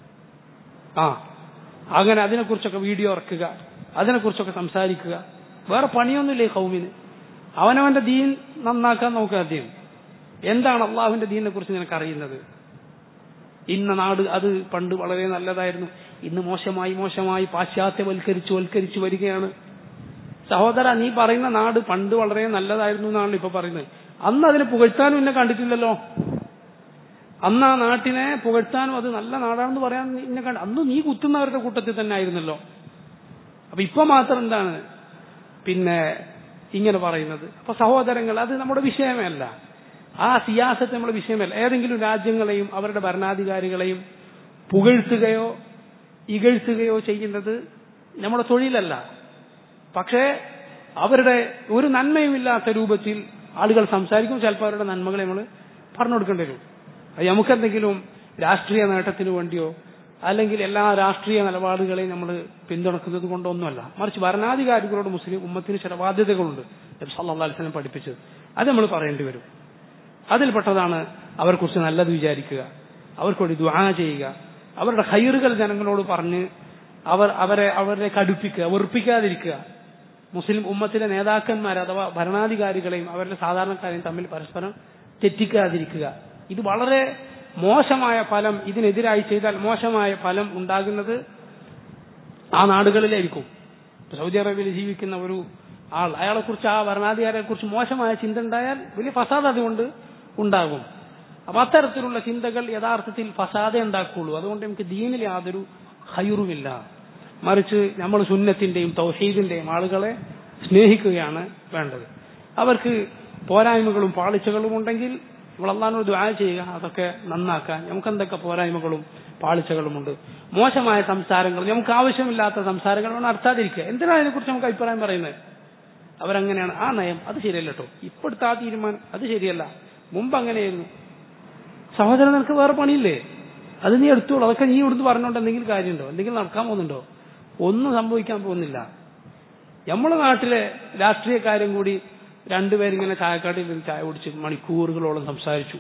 അങ്ങനെ അതിനെക്കുറിച്ചൊക്കെ വീഡിയോ ഇറക്കുക, അതിനെക്കുറിച്ചൊക്കെ സംസാരിക്കുക. വേറെ പണിയൊന്നുമില്ലേ കൗമിന്? അവനവന്റെ ദീൻ നന്നാക്കാൻ നോക്കുക. ആദ്യം എന്താണ് അള്ളാഹുവിന്റെ ദീനിനെ കുറിച്ച് നിനക്ക് അറിയുന്നത്? ഇന്ന നാട് അത് പണ്ട് വളരെ നല്ലതായിരുന്നു, ഇന്ന് മോശമായി പാശ്ചാത്യവൽക്കരിച്ചു വരികയാണ്. സഹോദര, നീ പറയുന്ന നാട് പണ്ട് വളരെ നല്ലതായിരുന്നു എന്നാണല്ലോ ഇപ്പൊ പറയുന്നത്. അന്ന് അതിനെ പുകഴ്ത്താനും എന്നെ കണ്ടിട്ടില്ലല്ലോ. അന്ന് ആ നാട്ടിനെ പുകഴ്ത്താനും അത് നല്ല നാടാണെന്ന് പറയാൻ എന്നെ അന്ന് നീ കുത്തുന്നവരുടെ കൂട്ടത്തിൽ തന്നെ ആയിരുന്നല്ലോ. അപ്പൊ ഇപ്പൊ മാത്രം എന്താണ് പിന്നെ ഇങ്ങനെ പറയുന്നത്. അപ്പൊ സഹോദരങ്ങൾ, അത് നമ്മുടെ വിഷയമല്ല. ആ സിയാസത്ത് നമ്മുടെ വിഷയമല്ല. ഏതെങ്കിലും രാജ്യങ്ങളെയും അവരുടെ ഭരണാധികാരികളെയും പുകഴ്ത്തുകയോ ഇകഴ്ത്തുകയോ ചെയ്യുന്നത് നമ്മുടെ തൊഴിലല്ല. പക്ഷേ അവരുടെ ഒരു നന്മയുമില്ലാത്ത രൂപത്തിൽ ആളുകൾ സംസാരിക്കും. ചിലപ്പോൾ അവരുടെ നന്മകളെ നമ്മൾ പറഞ്ഞു കൊടുക്കേണ്ടി വരും. അത് നമുക്കെന്തെങ്കിലും രാഷ്ട്രീയ നേട്ടത്തിന് വേണ്ടിയോ അല്ലെങ്കിൽ എല്ലാ രാഷ്ട്രീയ നിലപാടുകളെയും നമ്മൾ പിന്തുണക്കുന്നത് കൊണ്ടൊന്നുമല്ല. മറിച്ച് ഭരണാധികാരികളോട് മുസ്ലിം ഉമ്മത്തിന് ചില ബാധ്യതകളുണ്ട്. നബി സല്ലല്ലാഹു അലൈഹി വസല്ലം പഠിപ്പിച്ചത് അത് നമ്മൾ പറയേണ്ടി വരും. അതിൽപ്പെട്ടതാണ് അവരെക്കുറിച്ച് നല്ലത് വിചാരിക്കുക, അവർക്ക് വേണ്ടി ദുആ ചെയ്യുക, അവരുടെ ഖൈറുകൾ ജനങ്ങളോട് പറഞ്ഞ് അവരെ കടുപ്പിക്കുക, വെറുപ്പിക്കാതിരിക്കുക. മുസ്ലിം ഉമ്മത്തിലെ നേതാക്കന്മാർ അഥവാ ഭരണാധികാരികളെയും അവരുടെ സാധാരണക്കാരെയും തമ്മിൽ പരസ്പരം തെറ്റിക്കാതിരിക്കുക. ഇത് വളരെ മോശമായ ഫലം, ഇതിനെതിരായി ചെയ്താൽ മോശമായ ഫലം ഉണ്ടാകുന്നത് ആ നാടുകളിലായിരിക്കും. സൗദി അറേബ്യയിൽ ജീവിക്കുന്ന ഒരു ആൾ, അയാളെക്കുറിച്ച്, ആ ഭരണാധികാരിയെ കുറിച്ച് മോശമായ ചിന്ത ഉണ്ടായാൽ വലിയ ഫസാദ് അതുകൊണ്ട് ഉണ്ടാകും. അപ്പൊ അത്തരത്തിലുള്ള ചിന്തകൾ യഥാർത്ഥത്തിൽ ഫസാദേ ഉണ്ടാക്കുള്ളൂ. അതുകൊണ്ട് നമുക്ക് ദീനിൽ യാതൊരു ഖൈറുമില്ല. മറിച്ച് നമ്മൾ സുന്നത്തിന്റെയും തൗഹീദിന്റെയും ആളുകളെ സ്നേഹിക്കുകയാണ് വേണ്ടത്. അവർക്ക് പോരായ്മകളും പാളിച്ചകളും ഉണ്ടെങ്കിൽ നമ്മൾ അല്ലാഹുവിനോട് ദുആ ചെയ്യുക, അതൊക്കെ നന്നാക്കാൻ. നമുക്ക് എന്തൊക്കെ പോരായ്മകളും പാളിച്ചകളുമുണ്ട്, മോശമായ സംസാരങ്ങൾ, നമുക്ക് ആവശ്യമില്ലാത്ത സംസാരങ്ങൾ നടത്താതിരിക്കുക. എന്തിനാണ് അതിനെക്കുറിച്ച് നമുക്ക് അഭിപ്രായം പറയുന്നത്? അവരങ്ങനെയാണ്, ആ നയം അത് ശരിയല്ല കേട്ടോ, ഇപ്പോഴത്തെ ആ തീരുമാനം അത് ശരിയല്ല, മുമ്പ് അങ്ങനെയായിരുന്നു. സഹോദരൻ, നിനക്ക് വേറെ പണിയില്ലേ? അത് നീ എടുത്തോളൂ. അതൊക്കെ നീ ഇവിടുന്ന് പറഞ്ഞുകൊണ്ട് എന്തെങ്കിലും കാര്യമുണ്ടോ? എന്തെങ്കിലും നടക്കാൻ പോകുന്നുണ്ടോ? ഒന്നും സംഭവിക്കാൻ പോകുന്നില്ല. നമ്മുടെ നാട്ടിലെ രാഷ്ട്രീയക്കാരും കൂടി രണ്ടുപേരിങ്ങനെ ചായക്കാട്ടിൽ ചായ കുടിച്ച് മണിക്കൂറുകളോളം സംസാരിച്ചു.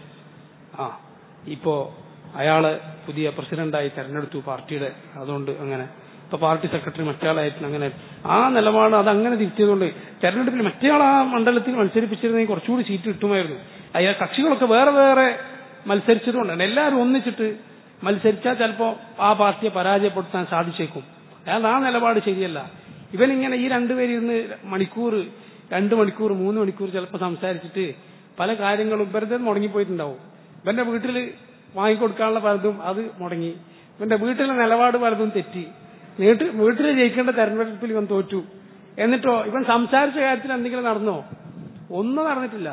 ഇപ്പോ അയാള് പുതിയ പ്രസിഡന്റായി തെരഞ്ഞെടുത്തു പാർട്ടിയുടെ, അതുകൊണ്ട് അങ്ങനെ. ഇപ്പൊ പാർട്ടി സെക്രട്ടറി മറ്റേയാളായിട്ട് അങ്ങനെ. ആ നിലപാട് അതങ്ങനെ തിരുത്തിയതുകൊണ്ട് തെരഞ്ഞെടുപ്പിൽ മറ്റേയാൾ ആ മണ്ഡലത്തിൽ മത്സരിപ്പിച്ചിരുന്നെങ്കിൽ കുറച്ചുകൂടി സീറ്റ് കിട്ടുമായിരുന്നു. അയാൾ കക്ഷികളൊക്കെ വേറെ വേറെ മത്സരിച്ചതുകൊണ്ടാണ്. എല്ലാവരും ഒന്നിച്ചിട്ട് മത്സരിച്ചാൽ ചിലപ്പോ ആ പാർട്ടിയെ പരാജയപ്പെടുത്താൻ സാധിച്ചേക്കും. അയാൾ ആ നിലപാട് ശരിയല്ല. ഇവനിങ്ങനെ ഈ രണ്ടുപേരിരുന്ന് മണിക്കൂർ, 2 മണിക്കൂർ 3 മണിക്കൂർ ചിലപ്പോൾ സംസാരിച്ചിട്ട് പല കാര്യങ്ങളും വെറുതെ മുടങ്ങിപ്പോയിട്ടുണ്ടാവും. ഇവന്റെ വീട്ടിൽ വാങ്ങിക്കൊടുക്കാനുള്ള പലതും അത് മുടങ്ങി, ഇവന്റെ വീട്ടിലെ നിലപാട് പലതും തെറ്റി, വീട്ടിൽ ജയിക്കേണ്ട തെരഞ്ഞെടുപ്പിൽ ഇവൻ തോറ്റു. എന്നിട്ടോ ഇവൻ സംസാരിച്ച കാര്യത്തിൽ എന്തെങ്കിലും നടന്നോ? ഒന്നും നടന്നിട്ടില്ല.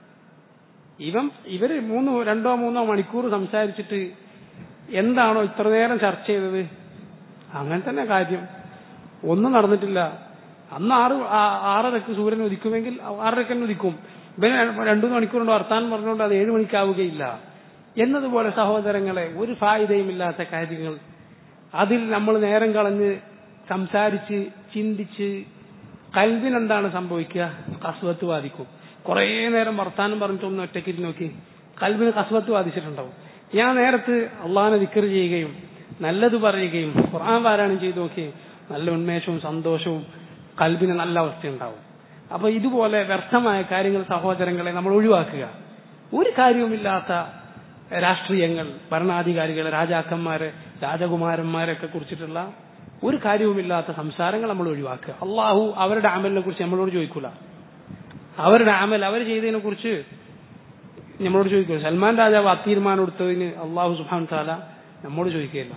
ഇവര് 2-3 മണിക്കൂർ സംസാരിച്ചിട്ട് എന്താണോ ഇത്ര നേരം ചർച്ച ചെയ്തത്, അങ്ങനെ തന്നെ കാര്യം. ഒന്നും നടന്നിട്ടില്ല. അന്ന് 6:30 സൂര്യൻ ഉദിക്കുമെങ്കിൽ 6:30 തന്നെ ഉദിക്കും. ഇവന് 2 മണിക്കൂർ കൊണ്ട് വർത്താനം പറഞ്ഞുകൊണ്ട് അത് 7 മണിക്കാവുകയില്ല. എന്നതുപോലെ സഹോദരങ്ങളെ, ഒരു ഫായിദയും ഇല്ലാത്ത കാര്യങ്ങൾ അതിൽ നമ്മൾ നേരം കളഞ്ഞ് സംസാരിച്ച് ചിന്തിച്ച് കൽബിനെന്താണ് സംഭവിക്കുക? കസ്വത്ത് ബാധിക്കും. കുറെ നേരം വർത്താനം പറഞ്ഞിട്ടൊന്ന് ഒറ്റയ്ക്ക് നോക്കി കൽബിന് കസ്വത്ത് ബാധിച്ചിട്ടുണ്ടാവും. ഞാൻ നേരത്ത് അള്ളാഹിനെ ദിക്ർ ചെയ്യുകയും നല്ലത് പറയുകയും ഖുർആൻ പാരായണം ചെയ്തു നോക്കുകയും നല്ല ഉന്മേഷവും സന്തോഷവും കൽബിന് നല്ല അവസ്ഥയുണ്ടാവും. അപ്പൊ ഇതുപോലെ വ്യർത്ഥമായ കാര്യങ്ങൾ സഹോദരങ്ങളെ നമ്മൾ ഒഴിവാക്കുക. ഒരു കാര്യവുമില്ലാത്ത രാഷ്ട്രീയങ്ങൾ, ഭരണാധികാരികളെ, രാജാക്കന്മാരെ, രാജകുമാരന്മാരെയൊക്കെ കുറിച്ചിട്ടുള്ള ഒരു കാര്യവുമില്ലാത്ത സംസാരങ്ങൾ നമ്മൾ ഒഴിവാക്കുക. അള്ളാഹു അവരുടെ അമലിനെ കുറിച്ച് നമ്മളോട് ചോദിക്കൂല. അവരുടെ അമൽ അവർ ചെയ്തതിനെ കുറിച്ച് നമ്മളോട് ചോദിക്കുക. സൽമാൻ രാജാവ് തീരുമാനം എടുത്തതിന് അള്ളാഹു സുബ്ഹാനഹു തആല നമ്മോട് ചോദിക്കുകയില്ല.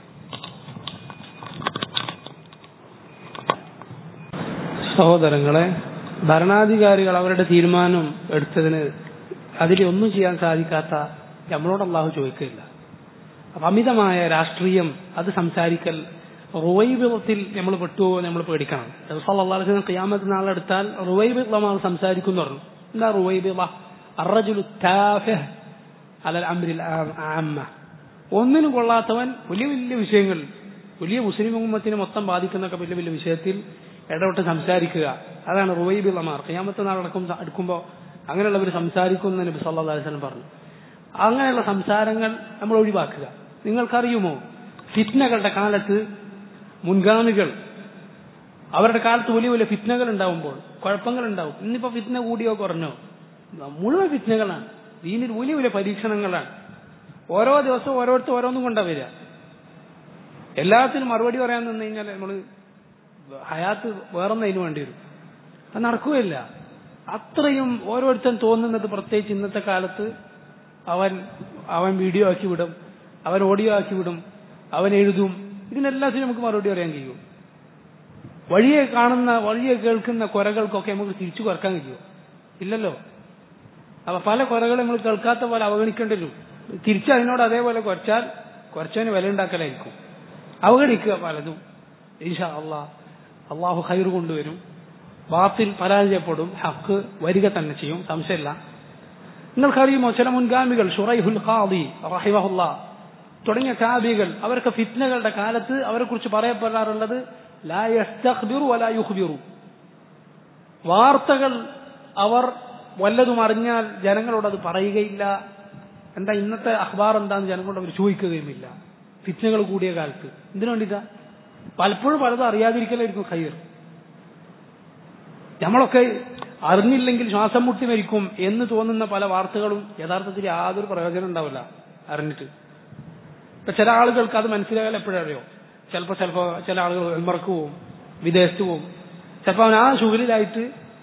സഹോദരങ്ങളെ, ഭരണാധികാരികൾ അവരുടെ തീരുമാനം എടുത്തതിന് അതിലൊന്നും ചെയ്യാൻ സാധിക്കാത്ത നമ്മളോട് അള്ളാഹു ചോദിക്കുകയില്ല. അപ്പൊ അമിതമായ രാഷ്ട്രീയം അത് സംസാരിക്കൽ റുവൈബിളത്തിൽ നമ്മൾ പെട്ടുവോ നമ്മൾ പേടിക്കണം. സല്ലല്ലാഹു അലൈഹി വസല്ലം ഖിയാമത്ത് നാളെടുത്താൽ റുവൈബിള സംസാരിക്കും എന്ന് പറഞ്ഞു. എന്താ റുവൈബിള? അർറജുലു താഫിഹ് അലൽ അംരിൽ ആമ്മ. ഒന്നിനും കൊള്ളാത്തവൻ വലിയ വലിയ വിഷയങ്ങൾ, വലിയ മുസ്ലിം ഉമ്മത്തിനെ മൊത്തം ബാധിക്കുന്നൊക്കെ വലിയ വലിയ വിഷയത്തിൽ ഇടപെട്ട് സംസാരിക്കുക. അതാണ് റുവൈബിളമാർ. ഖിയാമത്ത് നാൾ അടുക്കുമ്പോൾ അങ്ങനെയുള്ളവർ സംസാരിക്കുമെന്ന് നബി സല്ലല്ലാഹു അലൈഹി വസല്ലം പറഞ്ഞു. അങ്ങനെയുള്ള സംസാരങ്ങൾ നമ്മൾ ഒഴിവാക്കുക. നിങ്ങൾക്കറിയുമോ, ഫിത്നകളുടെ കാലത്ത് മുൻഗാമികൾ അവരുടെ കാലത്ത് വലിയ വലിയ ഫിത്നകൾ ഉണ്ടാവുമ്പോൾ കുഴപ്പങ്ങൾ ഉണ്ടാവും. ഇന്നിപ്പോ ഫിത്ന കൂടിയോ കുറഞ്ഞോ? മുഴുവൻ ഫിത്നകളാണ്. ദീനിൽ വലിയ വലിയ പരീക്ഷണങ്ങളാണ്. ഓരോ ദിവസവും ഓരോരുത്തർ ഓരോന്നും കൊണ്ടാ വരിക. എല്ലാത്തിനും മറുപടി പറയാൻ നിന്ന് കഴിഞ്ഞാൽ നമ്മൾ ഹയാത്ത് വേറൊന്നതിന് വേണ്ടി വരും. അത് നടക്കുകയില്ല. അത്രയും ഓരോരുത്തരും തോന്നുന്നത്, പ്രത്യേകിച്ച് ഇന്നത്തെ കാലത്ത് അവൻ വീഡിയോ ആക്കി വിടും, അവൻ ഓഡിയോ ആക്കി വിടും, അവൻ എഴുതും. ഇതിനെല്ലാത്തിനും നമുക്ക് മറുപടി പറയാൻ കഴിയും. വഴിയെ കേൾക്കുന്ന കുരകൾക്കൊക്കെ നമുക്ക് തിരിച്ചു കുറക്കാൻ കഴിയുമോ? ഇല്ലല്ലോ. അപ്പൊ പല കുരകളും നമ്മൾ കേൾക്കാത്ത പോലെ അവഗണിക്കേണ്ടി വരും. തിരിച്ച് അതിനോട് അതേപോലെ കുറച്ചാൽ കുറച്ചതിന് വില ഉണ്ടാക്കലായിരിക്കും. അവഗണിക്കുക പലതും. ഇൻഷാ അള്ളാഹു ഖൈർ കൊണ്ടുവരും. ബാത്തിൽ പരാജയപ്പെടും, ഹക്ക് വരിക തന്നെ ചെയ്യും, സംശയമില്ല. നിങ്ങൾക്കറിയുമോ, ചില മുൻഗാമികൾ ഷുറൈഹുൽ ഖാദി റഹിമഹുല്ലാഹ് തുടങ്ങിയ താബികൾ അവർക്ക് ഫിത്നകളുടെ കാലത്ത് അവരെ കുറിച്ച് പറയപ്പെടാറുള്ളത് ലാ യസ്തഖ്ബിറു വലാ യുഖ്ബിറു. വാർത്തകൾ അവർ വല്ലതും അറിഞ്ഞാൽ ജനങ്ങളോട് അത് പറയുകയില്ല. എന്താ ഇന്നത്തെ അഖ്ബാർ എന്താന്ന് ജനങ്ങളോട് അവർ ചോദിക്കുകയുമില്ല. ഫിത്നകൾ കൂടിയ കാലത്ത് എന്തിനു വേണ്ടിയിട്ടാ? പലപ്പോഴും പലതും അറിയാതിരിക്കലായിരിക്കും ഖൈർ. നമ്മളൊക്കെ അറിഞ്ഞില്ലെങ്കിൽ ശ്വാസം മുട്ടി മരിക്കും എന്ന് തോന്നുന്ന പല വാർത്തകളും യഥാർത്ഥത്തിൽ യാതൊരു പ്രയോജനം ഉണ്ടാവില്ല അറിഞ്ഞിട്ട്. ഇപ്പൊ ചില ആളുകൾക്ക് അത് മനസ്സിലായാൽ എപ്പോഴറിയോ? ചിലപ്പോ ചില ആളുകൾ ഉംറക്ക് പോവും, വിദേശത്ത് പോവും. ചിലപ്പോൾ അവൻ ആ ശുഗലിലായിട്ട്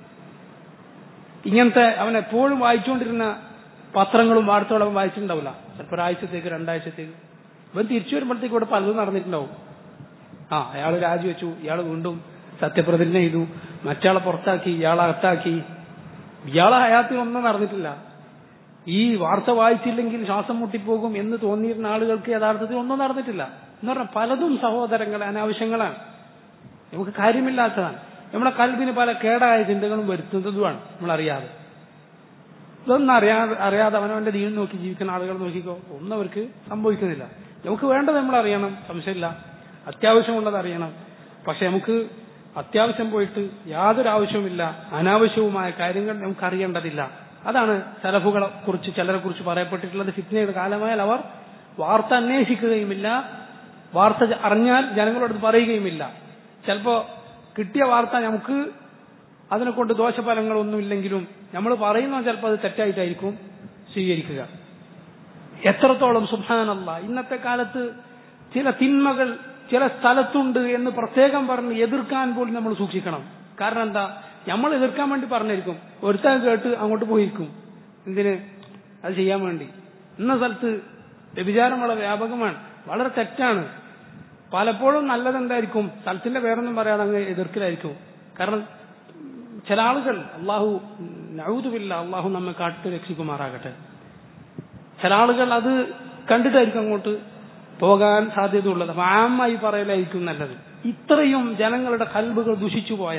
ഇങ്ങനത്തെ അവൻ എപ്പോഴും വായിച്ചുകൊണ്ടിരുന്ന പത്രങ്ങളും വാർത്തകളും വായിച്ചിട്ടുണ്ടാവില്ല. ചിലപ്പോൾ ഒരാഴ്ചത്തേക്ക് 2 ആഴ്ചത്തേക്ക്. ഇവൻ തിരിച്ചു വരുമ്പോഴത്തേക്ക് ഇവിടെ പലതും നടന്നിട്ടുണ്ടാവും. അയാൾ രാജിവെച്ചു, ഇയാൾ വീണ്ടും സത്യപ്രതിജ്ഞ ചെയ്തു, മറ്റാളെ പുറത്താക്കി, ഇയാളെ അകത്താക്കി. ഇയാളെ ഹയാത്തിൽ ഒന്നും നടന്നിട്ടില്ല. ഈ വാർത്ത വായിച്ചില്ലെങ്കിൽ ശ്വാസം മുട്ടിപ്പോകും എന്ന് തോന്നിയിരുന്ന ആളുകൾക്ക് യഥാർത്ഥത്തിൽ ഒന്നും നടന്നിട്ടില്ല. എന്ന് പറഞ്ഞാൽ പലതും സഹോദരങ്ങളെ അനാവശ്യങ്ങളാണ്, നമുക്ക് കാര്യമില്ലാത്തതാണ്. നമ്മുടെ കൽബിന് പല കേടായ ചിന്തകളും വരുത്തുന്നതുമാണ് നമ്മളറിയാതെ. ഇതൊന്നും അറിയാതെ അവനവന്റെ ദീൻ നോക്കി ജീവിക്കുന്ന ആളുകൾ നോക്കിക്കോ, ഒന്നും അവർക്ക് സംഭവിക്കുന്നില്ല. നമുക്ക് വേണ്ടത് നമ്മൾ അറിയണം, സംശയമില്ല. അത്യാവശ്യമുള്ളത് അറിയണം. പക്ഷെ നമുക്ക് അത്യാവശ്യം പോയിട്ട് യാതൊരു ആവശ്യവുമില്ല, അനാവശ്യവുമായ കാര്യങ്ങൾ നമുക്ക് അറിയേണ്ടതില്ല. അതാണ് സലഫുകളെ കുറിച്ച് ചിലരെ കുറിച്ച് പറയപ്പെട്ടിട്ടുള്ളത്. ഫിത്നയുടെ കാലമായാൽ അവർ വാർത്ത അന്വേഷിക്കുകയുമില്ല, വാർത്ത അറിഞ്ഞാൽ ജനങ്ങളോട് പറയുകയുമില്ല. ചിലപ്പോ കിട്ടിയ വാർത്ത നമുക്ക് അതിനെ കൊണ്ട് ദോഷഫലങ്ങളൊന്നുമില്ലെങ്കിലും നമ്മൾ പറയുന്നത് ചിലപ്പോൾ അത് തെറ്റായിട്ടായിരിക്കും സ്വീകരിക്കുക. എത്രത്തോളം സുബ്ഹാനല്ലാഹ് ഇന്നത്തെ കാലത്ത് ചില തിന്മകൾ ചില സ്ഥലത്തുണ്ട് എന്ന് പ്രത്യേകം പറഞ്ഞ് എതിർക്കാൻ പോലും നമ്മൾ സൂക്ഷിക്കണം. കാരണം എന്താ? നമ്മൾ എതിർക്കാൻ വേണ്ടി പറഞ്ഞിരിക്കും, ഒരുത്തൻ കേട്ട് അങ്ങോട്ട് പോയിരിക്കും. എന്തിന്? അത് ചെയ്യാൻ വേണ്ടി. ഇന്ന സ്ഥലത്ത് വ്യഭിചാരം വളരെ വ്യാപകമാണ്, വളരെ തെറ്റാണ്. പലപ്പോഴും നല്ലതെന്തായിരിക്കും? സ്ഥലത്തിന്റെ പേരൊന്നും പറയാതെ അങ്ങ് എതിർക്കലായിരിക്കും. കാരണം ചില ആളുകൾ നഊദു ബില്ലാഹ്, അള്ളാഹു നമ്മെ കാട്ടു രക്ഷിക്കുമാറാകട്ടെ, ചില ആളുകൾ അത് കണ്ടിട്ടായിരിക്കും അങ്ങോട്ട് പോകാൻ സാധ്യതയുള്ളത്. അപ്പൊ ആമായി പറയലായിരിക്കും നല്ലത്. ഇത്രയും ജനങ്ങളുടെ ഖൽബുകൾ ദുഷിച്ചുപോയ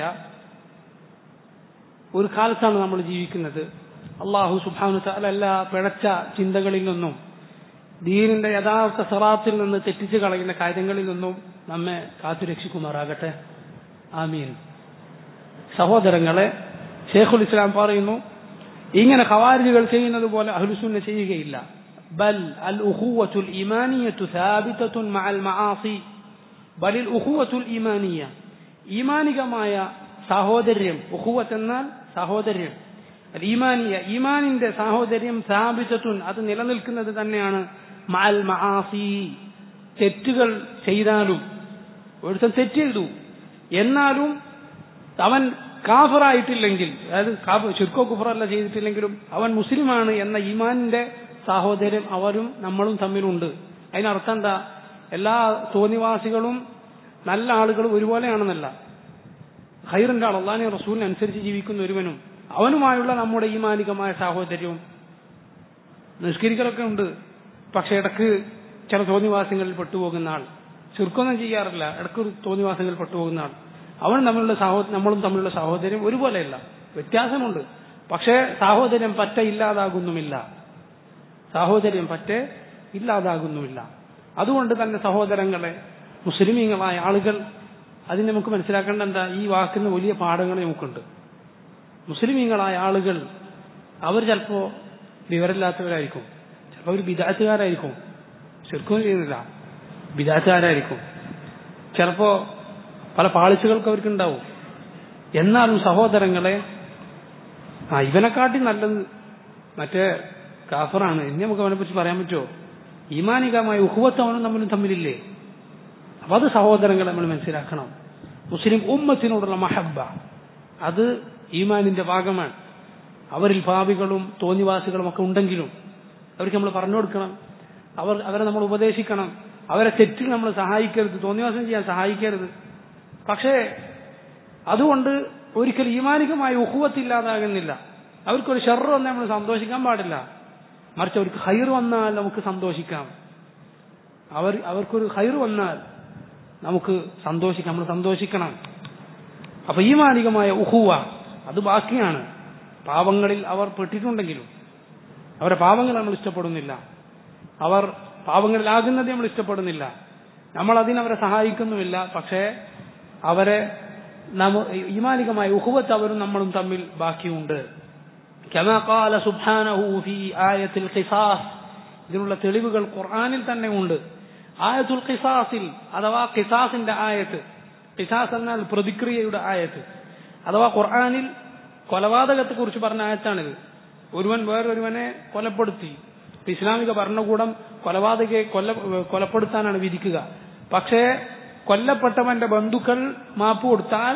ഒരു കാലത്താണ് നമ്മൾ ജീവിക്കുന്നത്. അള്ളാഹു സുബ്ഹാനഹു വ തആല എല്ലാ പിഴച്ച ചിന്തകളിൽ നിന്നും ദീനിന്റെ യഥാർത്ഥ സിറാത്തിൽ നിന്ന് തെറ്റിച്ചു കളയുന്ന കാര്യങ്ങളിൽ നിന്നും നമ്മെ കാത്തുരക്ഷിക്കുമാറാകട്ടെ. ആമീൻ. സഹോദരങ്ങളെ, ശൈഖുൽ ഇസ്ലാം പറയുന്നു, ഇങ്ങനെ ഖവാരിജുകൾ ചെയ്യുന്നത് പോലെ അഹ്ലുസുന്ന ചെയ്യുകയില്ല. ബൽ അൽ ഉഖുവത്തുൽ ഈമാനിയ്യതു സാബിതത്തുൻ മഅൽ മആസി. ബലിൽ ഉഖുവത്തുൽ ഈമാനിയ്യ, ഈമാനികമായ സാഹോദര്യം. ഉഖുവത്ത് എന്നാൽ സാഹോദര്യം. അൽ ഈമാനിയ, ഈമാനിന്റെ സാഹോദര്യം സാബിതത്തുൻ, അത് നിലനിൽക്കുന്നത് തന്നെയാണ് മഅൽ മആസി. തെറ്റുകൾ ചെയ്താലും, ഒരുത്തൻ തെറ്റ് ചെയ്തു എന്നാലും അവൻ കാഫിറായിട്ടില്ലെങ്കിൽ, അതായത് ശിർക്കോ കുഫറല്ല ചെയ്തിട്ടില്ലെങ്കിലും അവൻ മുസ്ലിമാണ് എന്ന ഈമാനിന്റെ സാഹോദര്യം അവരും നമ്മളും തമ്മിലുണ്ട്. അതിനർത്ഥം എന്താ? എല്ലാ തോന്നിവാസികളും നല്ല ആളുകളും ഒരുപോലെയാണെന്നല്ല. ഖൈറിന്റെ ആൾ, അല്ലാഹുവിനെ റസൂലിനെ അനുസരിച്ച് ജീവിക്കുന്ന ഒരുവനും അവനുമായുള്ള നമ്മുടെ ഈമാനികമായ സാഹോദര്യവും. നിഷ്കരിക്കലൊക്കെ ഉണ്ട്, പക്ഷെ ഇടക്ക് ചില തോന്നിവാസങ്ങളിൽ പെട്ടുപോകുന്ന ആൾ, ശിർക്കൊന്നും ചെയ്യാറില്ല, ഇടക്ക് തോന്നിവാസങ്ങളിൽ പെട്ടുപോകുന്ന ആൾ, നമ്മളും തമ്മിലുള്ള സാഹോദര്യം ഒരുപോലെയല്ല, വ്യത്യാസമുണ്ട്. പക്ഷേ സാഹോദര്യം പറ്റ ഇല്ലാതാകുന്നുമില്ല, സാഹോദര്യം പറ്റേ ഇല്ലാതാകുന്നുമില്ല. അതുകൊണ്ട് തന്നെ സഹോദരങ്ങളെ, മുസ്ലിമീങ്ങളായ ആളുകൾ, അതിന് നമുക്ക് മനസ്സിലാക്കേണ്ട എന്താ? ഈ വാക്കിന് വലിയ പാഠങ്ങൾ നമുക്കുണ്ട്. മുസ്ലിമീങ്ങളായ ആളുകൾ അവർ ചിലപ്പോ വിവരമില്ലാത്തവരായിരിക്കും, ചിലപ്പോൾ അവർ ബിദഅത്തുകാരായിരിക്കും, ശിർക്കും ചെയ്യുന്നില്ല, ബിദഅത്തുകാരായിരിക്കും, ചിലപ്പോ പല പാളിച്ചകൾക്ക് അവർക്കുണ്ടാവും. എന്നാലും സഹോദരങ്ങളെ, ഇവനെക്കാട്ടി നല്ലത് മറ്റേ കാഫറാണ്, ഇനി നമുക്ക് അവനെ പറ്റി പറയാൻ പറ്റുമോ? ഈമാനികമായ ഉഖുവത്ത് അവനും നമ്മളും തമ്മിലില്ലേ? അപ്പൊ അത് സഹോദരങ്ങളെ നമ്മൾ മനസ്സിലാക്കണം. മുസ്ലിം ഉമ്മത്തിനോടുള്ള മഹബ്ബ അത് ഈമാനിന്റെ ഭാഗമാണ്. അവരിൽ പാപികളും തോന്നിവാസികളും ഒക്കെ ഉണ്ടെങ്കിലും അവർക്ക് നമ്മൾ പറഞ്ഞു കൊടുക്കണം, അവരെ നമ്മൾ ഉപദേശിക്കണം, അവരെ തെറ്റിൽ നമ്മൾ സഹായിക്കരുത്, തോന്നിവാസം ചെയ്യാൻ സഹായിക്കരുത്. പക്ഷേ അതുകൊണ്ട് ഒരിക്കലും ഈമാനികമായ ഉഖുവത്ത് ഇല്ലാതാകുന്നില്ല. അവർക്കൊരു ഷർറ് വന്നാൽ നമ്മൾ സന്തോഷിക്കാൻ പാടില്ല, മറിച്ച് അവർക്ക് ഖൈർ വന്നാൽ നമുക്ക് സന്തോഷിക്കാം. അവർക്കൊരു ഖൈർ വന്നാൽ നമുക്ക് സന്തോഷിക്കാം, നമ്മൾ സന്തോഷിക്കണം. അപ്പൊ ഈമാനികമായ ഉഖുവ അത് ബാക്കിയാണ്. പാവങ്ങളിൽ അവർ പെട്ടിട്ടുണ്ടെങ്കിലും അവരുടെ പാവങ്ങൾ നമ്മൾ ഇഷ്ടപ്പെടുന്നില്ല, അവർ പാവങ്ങളിലാകുന്നത് നമ്മൾ ഇഷ്ടപ്പെടുന്നില്ല, നമ്മൾ അതിനവരെ സഹായിക്കുന്നുമില്ല. പക്ഷേ അവരെ ഈമാനികമായ ഉഖുവത്ത് അവരും നമ്മളും തമ്മിൽ ബാക്കിയുണ്ട്. കമാ ഖാല സുബ്ഹാനഹു ഫീ ആയത്തുൽ ഖിസാസ്, ഇതിനുള്ള തെളിവുകൾ ഖുർആനിൽ തന്നെ ഉണ്ട്. ആയത്തുൽ ഖിസാസിൽ അഥവാ ഖിസാസിന്റെ ആയത്ത്, ഖിസാസ് എന്നാൽ പ്രതിക്രിയയുടെ ആയത്ത്, അഥവാ ഖുർആനിൽ കൊലപാതകത്തെ കുറിച്ച് പറഞ്ഞ ആയത്താണിത്. ഒരുവൻ വേറൊരുവനെ കൊലപ്പെടുത്തി, ഇസ്ലാമിക ഭരണകൂടം കൊലപാതകയെ കൊലപ്പെടുത്താനാണ് വിധിക്കുക. പക്ഷേ കൊല്ലപ്പെട്ടവന്റെ ബന്ധുക്കൾ മാപ്പ് കൊടുത്താൽ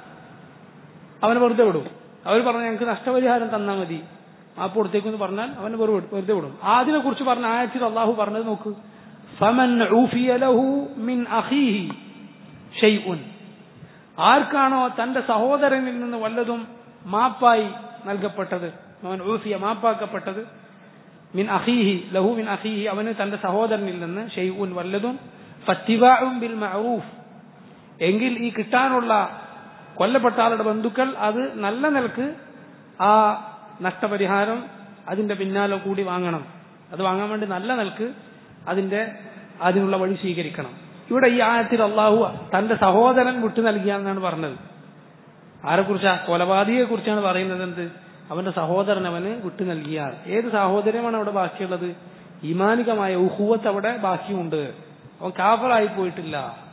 അവനെ വെറുതെ വിടും. അവർ പറഞ്ഞു ഞങ്ങൾക്ക് നഷ്ടപരിഹാരം തന്നാൽ മതി, മാപ്പ് കൊടുത്തേക്കെന്ന് പറഞ്ഞാൽ അവനെ വെറുതെ വിടും. അതിനെ കുറിച്ച് പറഞ്ഞ ആയത്തിൽ അള്ളാഹു പറഞ്ഞത് നോക്ക്, ഫമൻ ഊഫിയ ലഹു മിൻ അഖീഹി ഷൈഉൻ, ആർക്കാണോ തന്റെ സഹോദരനിൽ നിന്ന് വല്ലതും മാപ്പായി നൽകപ്പെട്ടത്, അവൻ ഊഫിയ മാപ്പാക്കപ്പെട്ടത്, മിൻ അഖീഹി ലഹു മിൻ അഖീഹി അവന് തന്റെ സഹോദരനിൽ നിന്ന് ഷൈഉൻ വല്ലതും, ഫത്തിബാഉൻ ബിൽ മഅറൂഫ്, എങ്കിൽ ഈ കിട്ടാനുള്ള കൊല്ലപ്പെട്ട ആളുടെ ബന്ധുക്കൾ അത് നല്ല നിലക്ക് ആ നഷ്ടപരിഹാരം അതിന്റെ പിന്നാലെ കൂടി വാങ്ങണം. അത് വാങ്ങാൻ വേണ്ടി നല്ല നിലക്ക് അതിനുള്ള വഴി സ്വീകരിക്കണം. ഇവിടെ ഈ ആയത്തിൽ അള്ളാഹു തന്റെ സഹോദരൻ വിട്ടു നൽകിയാന്നാണ് പറഞ്ഞത്. ആരെക്കുറിച്ചാ? കൊലപാതകയെ കുറിച്ചാണ് പറയുന്നത്. എന്ത്? അവന്റെ സഹോദരൻ അവന് വിട്ടു നൽകിയാൽ. ഏത് സാഹോദര്യമാണ് അവിടെ ബാക്കിയുള്ളത്? ഈമാനികമായ ഉഖുവത്ത് അവിടെ ബാക്കിയുണ്ട്. അവൻ കാഫിറായി പോയിട്ടില്ല.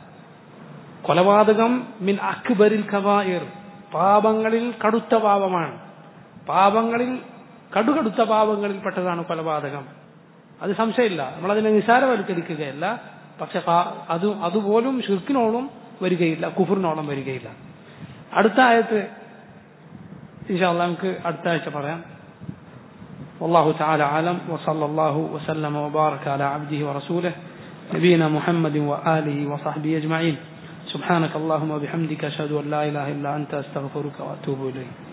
കൊലപാതകം മിൻ അക്ബരിൽ കബായിർ, പാപങ്ങളിൽ കടുത്ത പാപമാണ്. പാപങ്ങളിൽ കടുകടുത്ത പാപങ്ങളിൽ പെട്ടതാണ് കൊലപാതകം. അത് സംശയമില്ല, നമ്മളതിനെ നിസാരവൽക്കരിക്കുകയല്ല. പക്ഷെ അതുപോലും ശിർക്കിനോളം വരികയില്ല, കുഫറിനോളം വരികയില്ല. അടുത്ത ആയത്ത് ഇൻഷാ അല്ലാഹ് നമുക്ക് അടുത്ത ആഴ്ച പറയാം. والله تعالى أعلم وصلى الله وسلم وبارك على عبده ورسوله نبينا محمد وآله وصحبه أجمعين. سبحانك اللهم وبحمدك أشهد أن لا إله إلا أنت أستغفرك وأتوب إليك.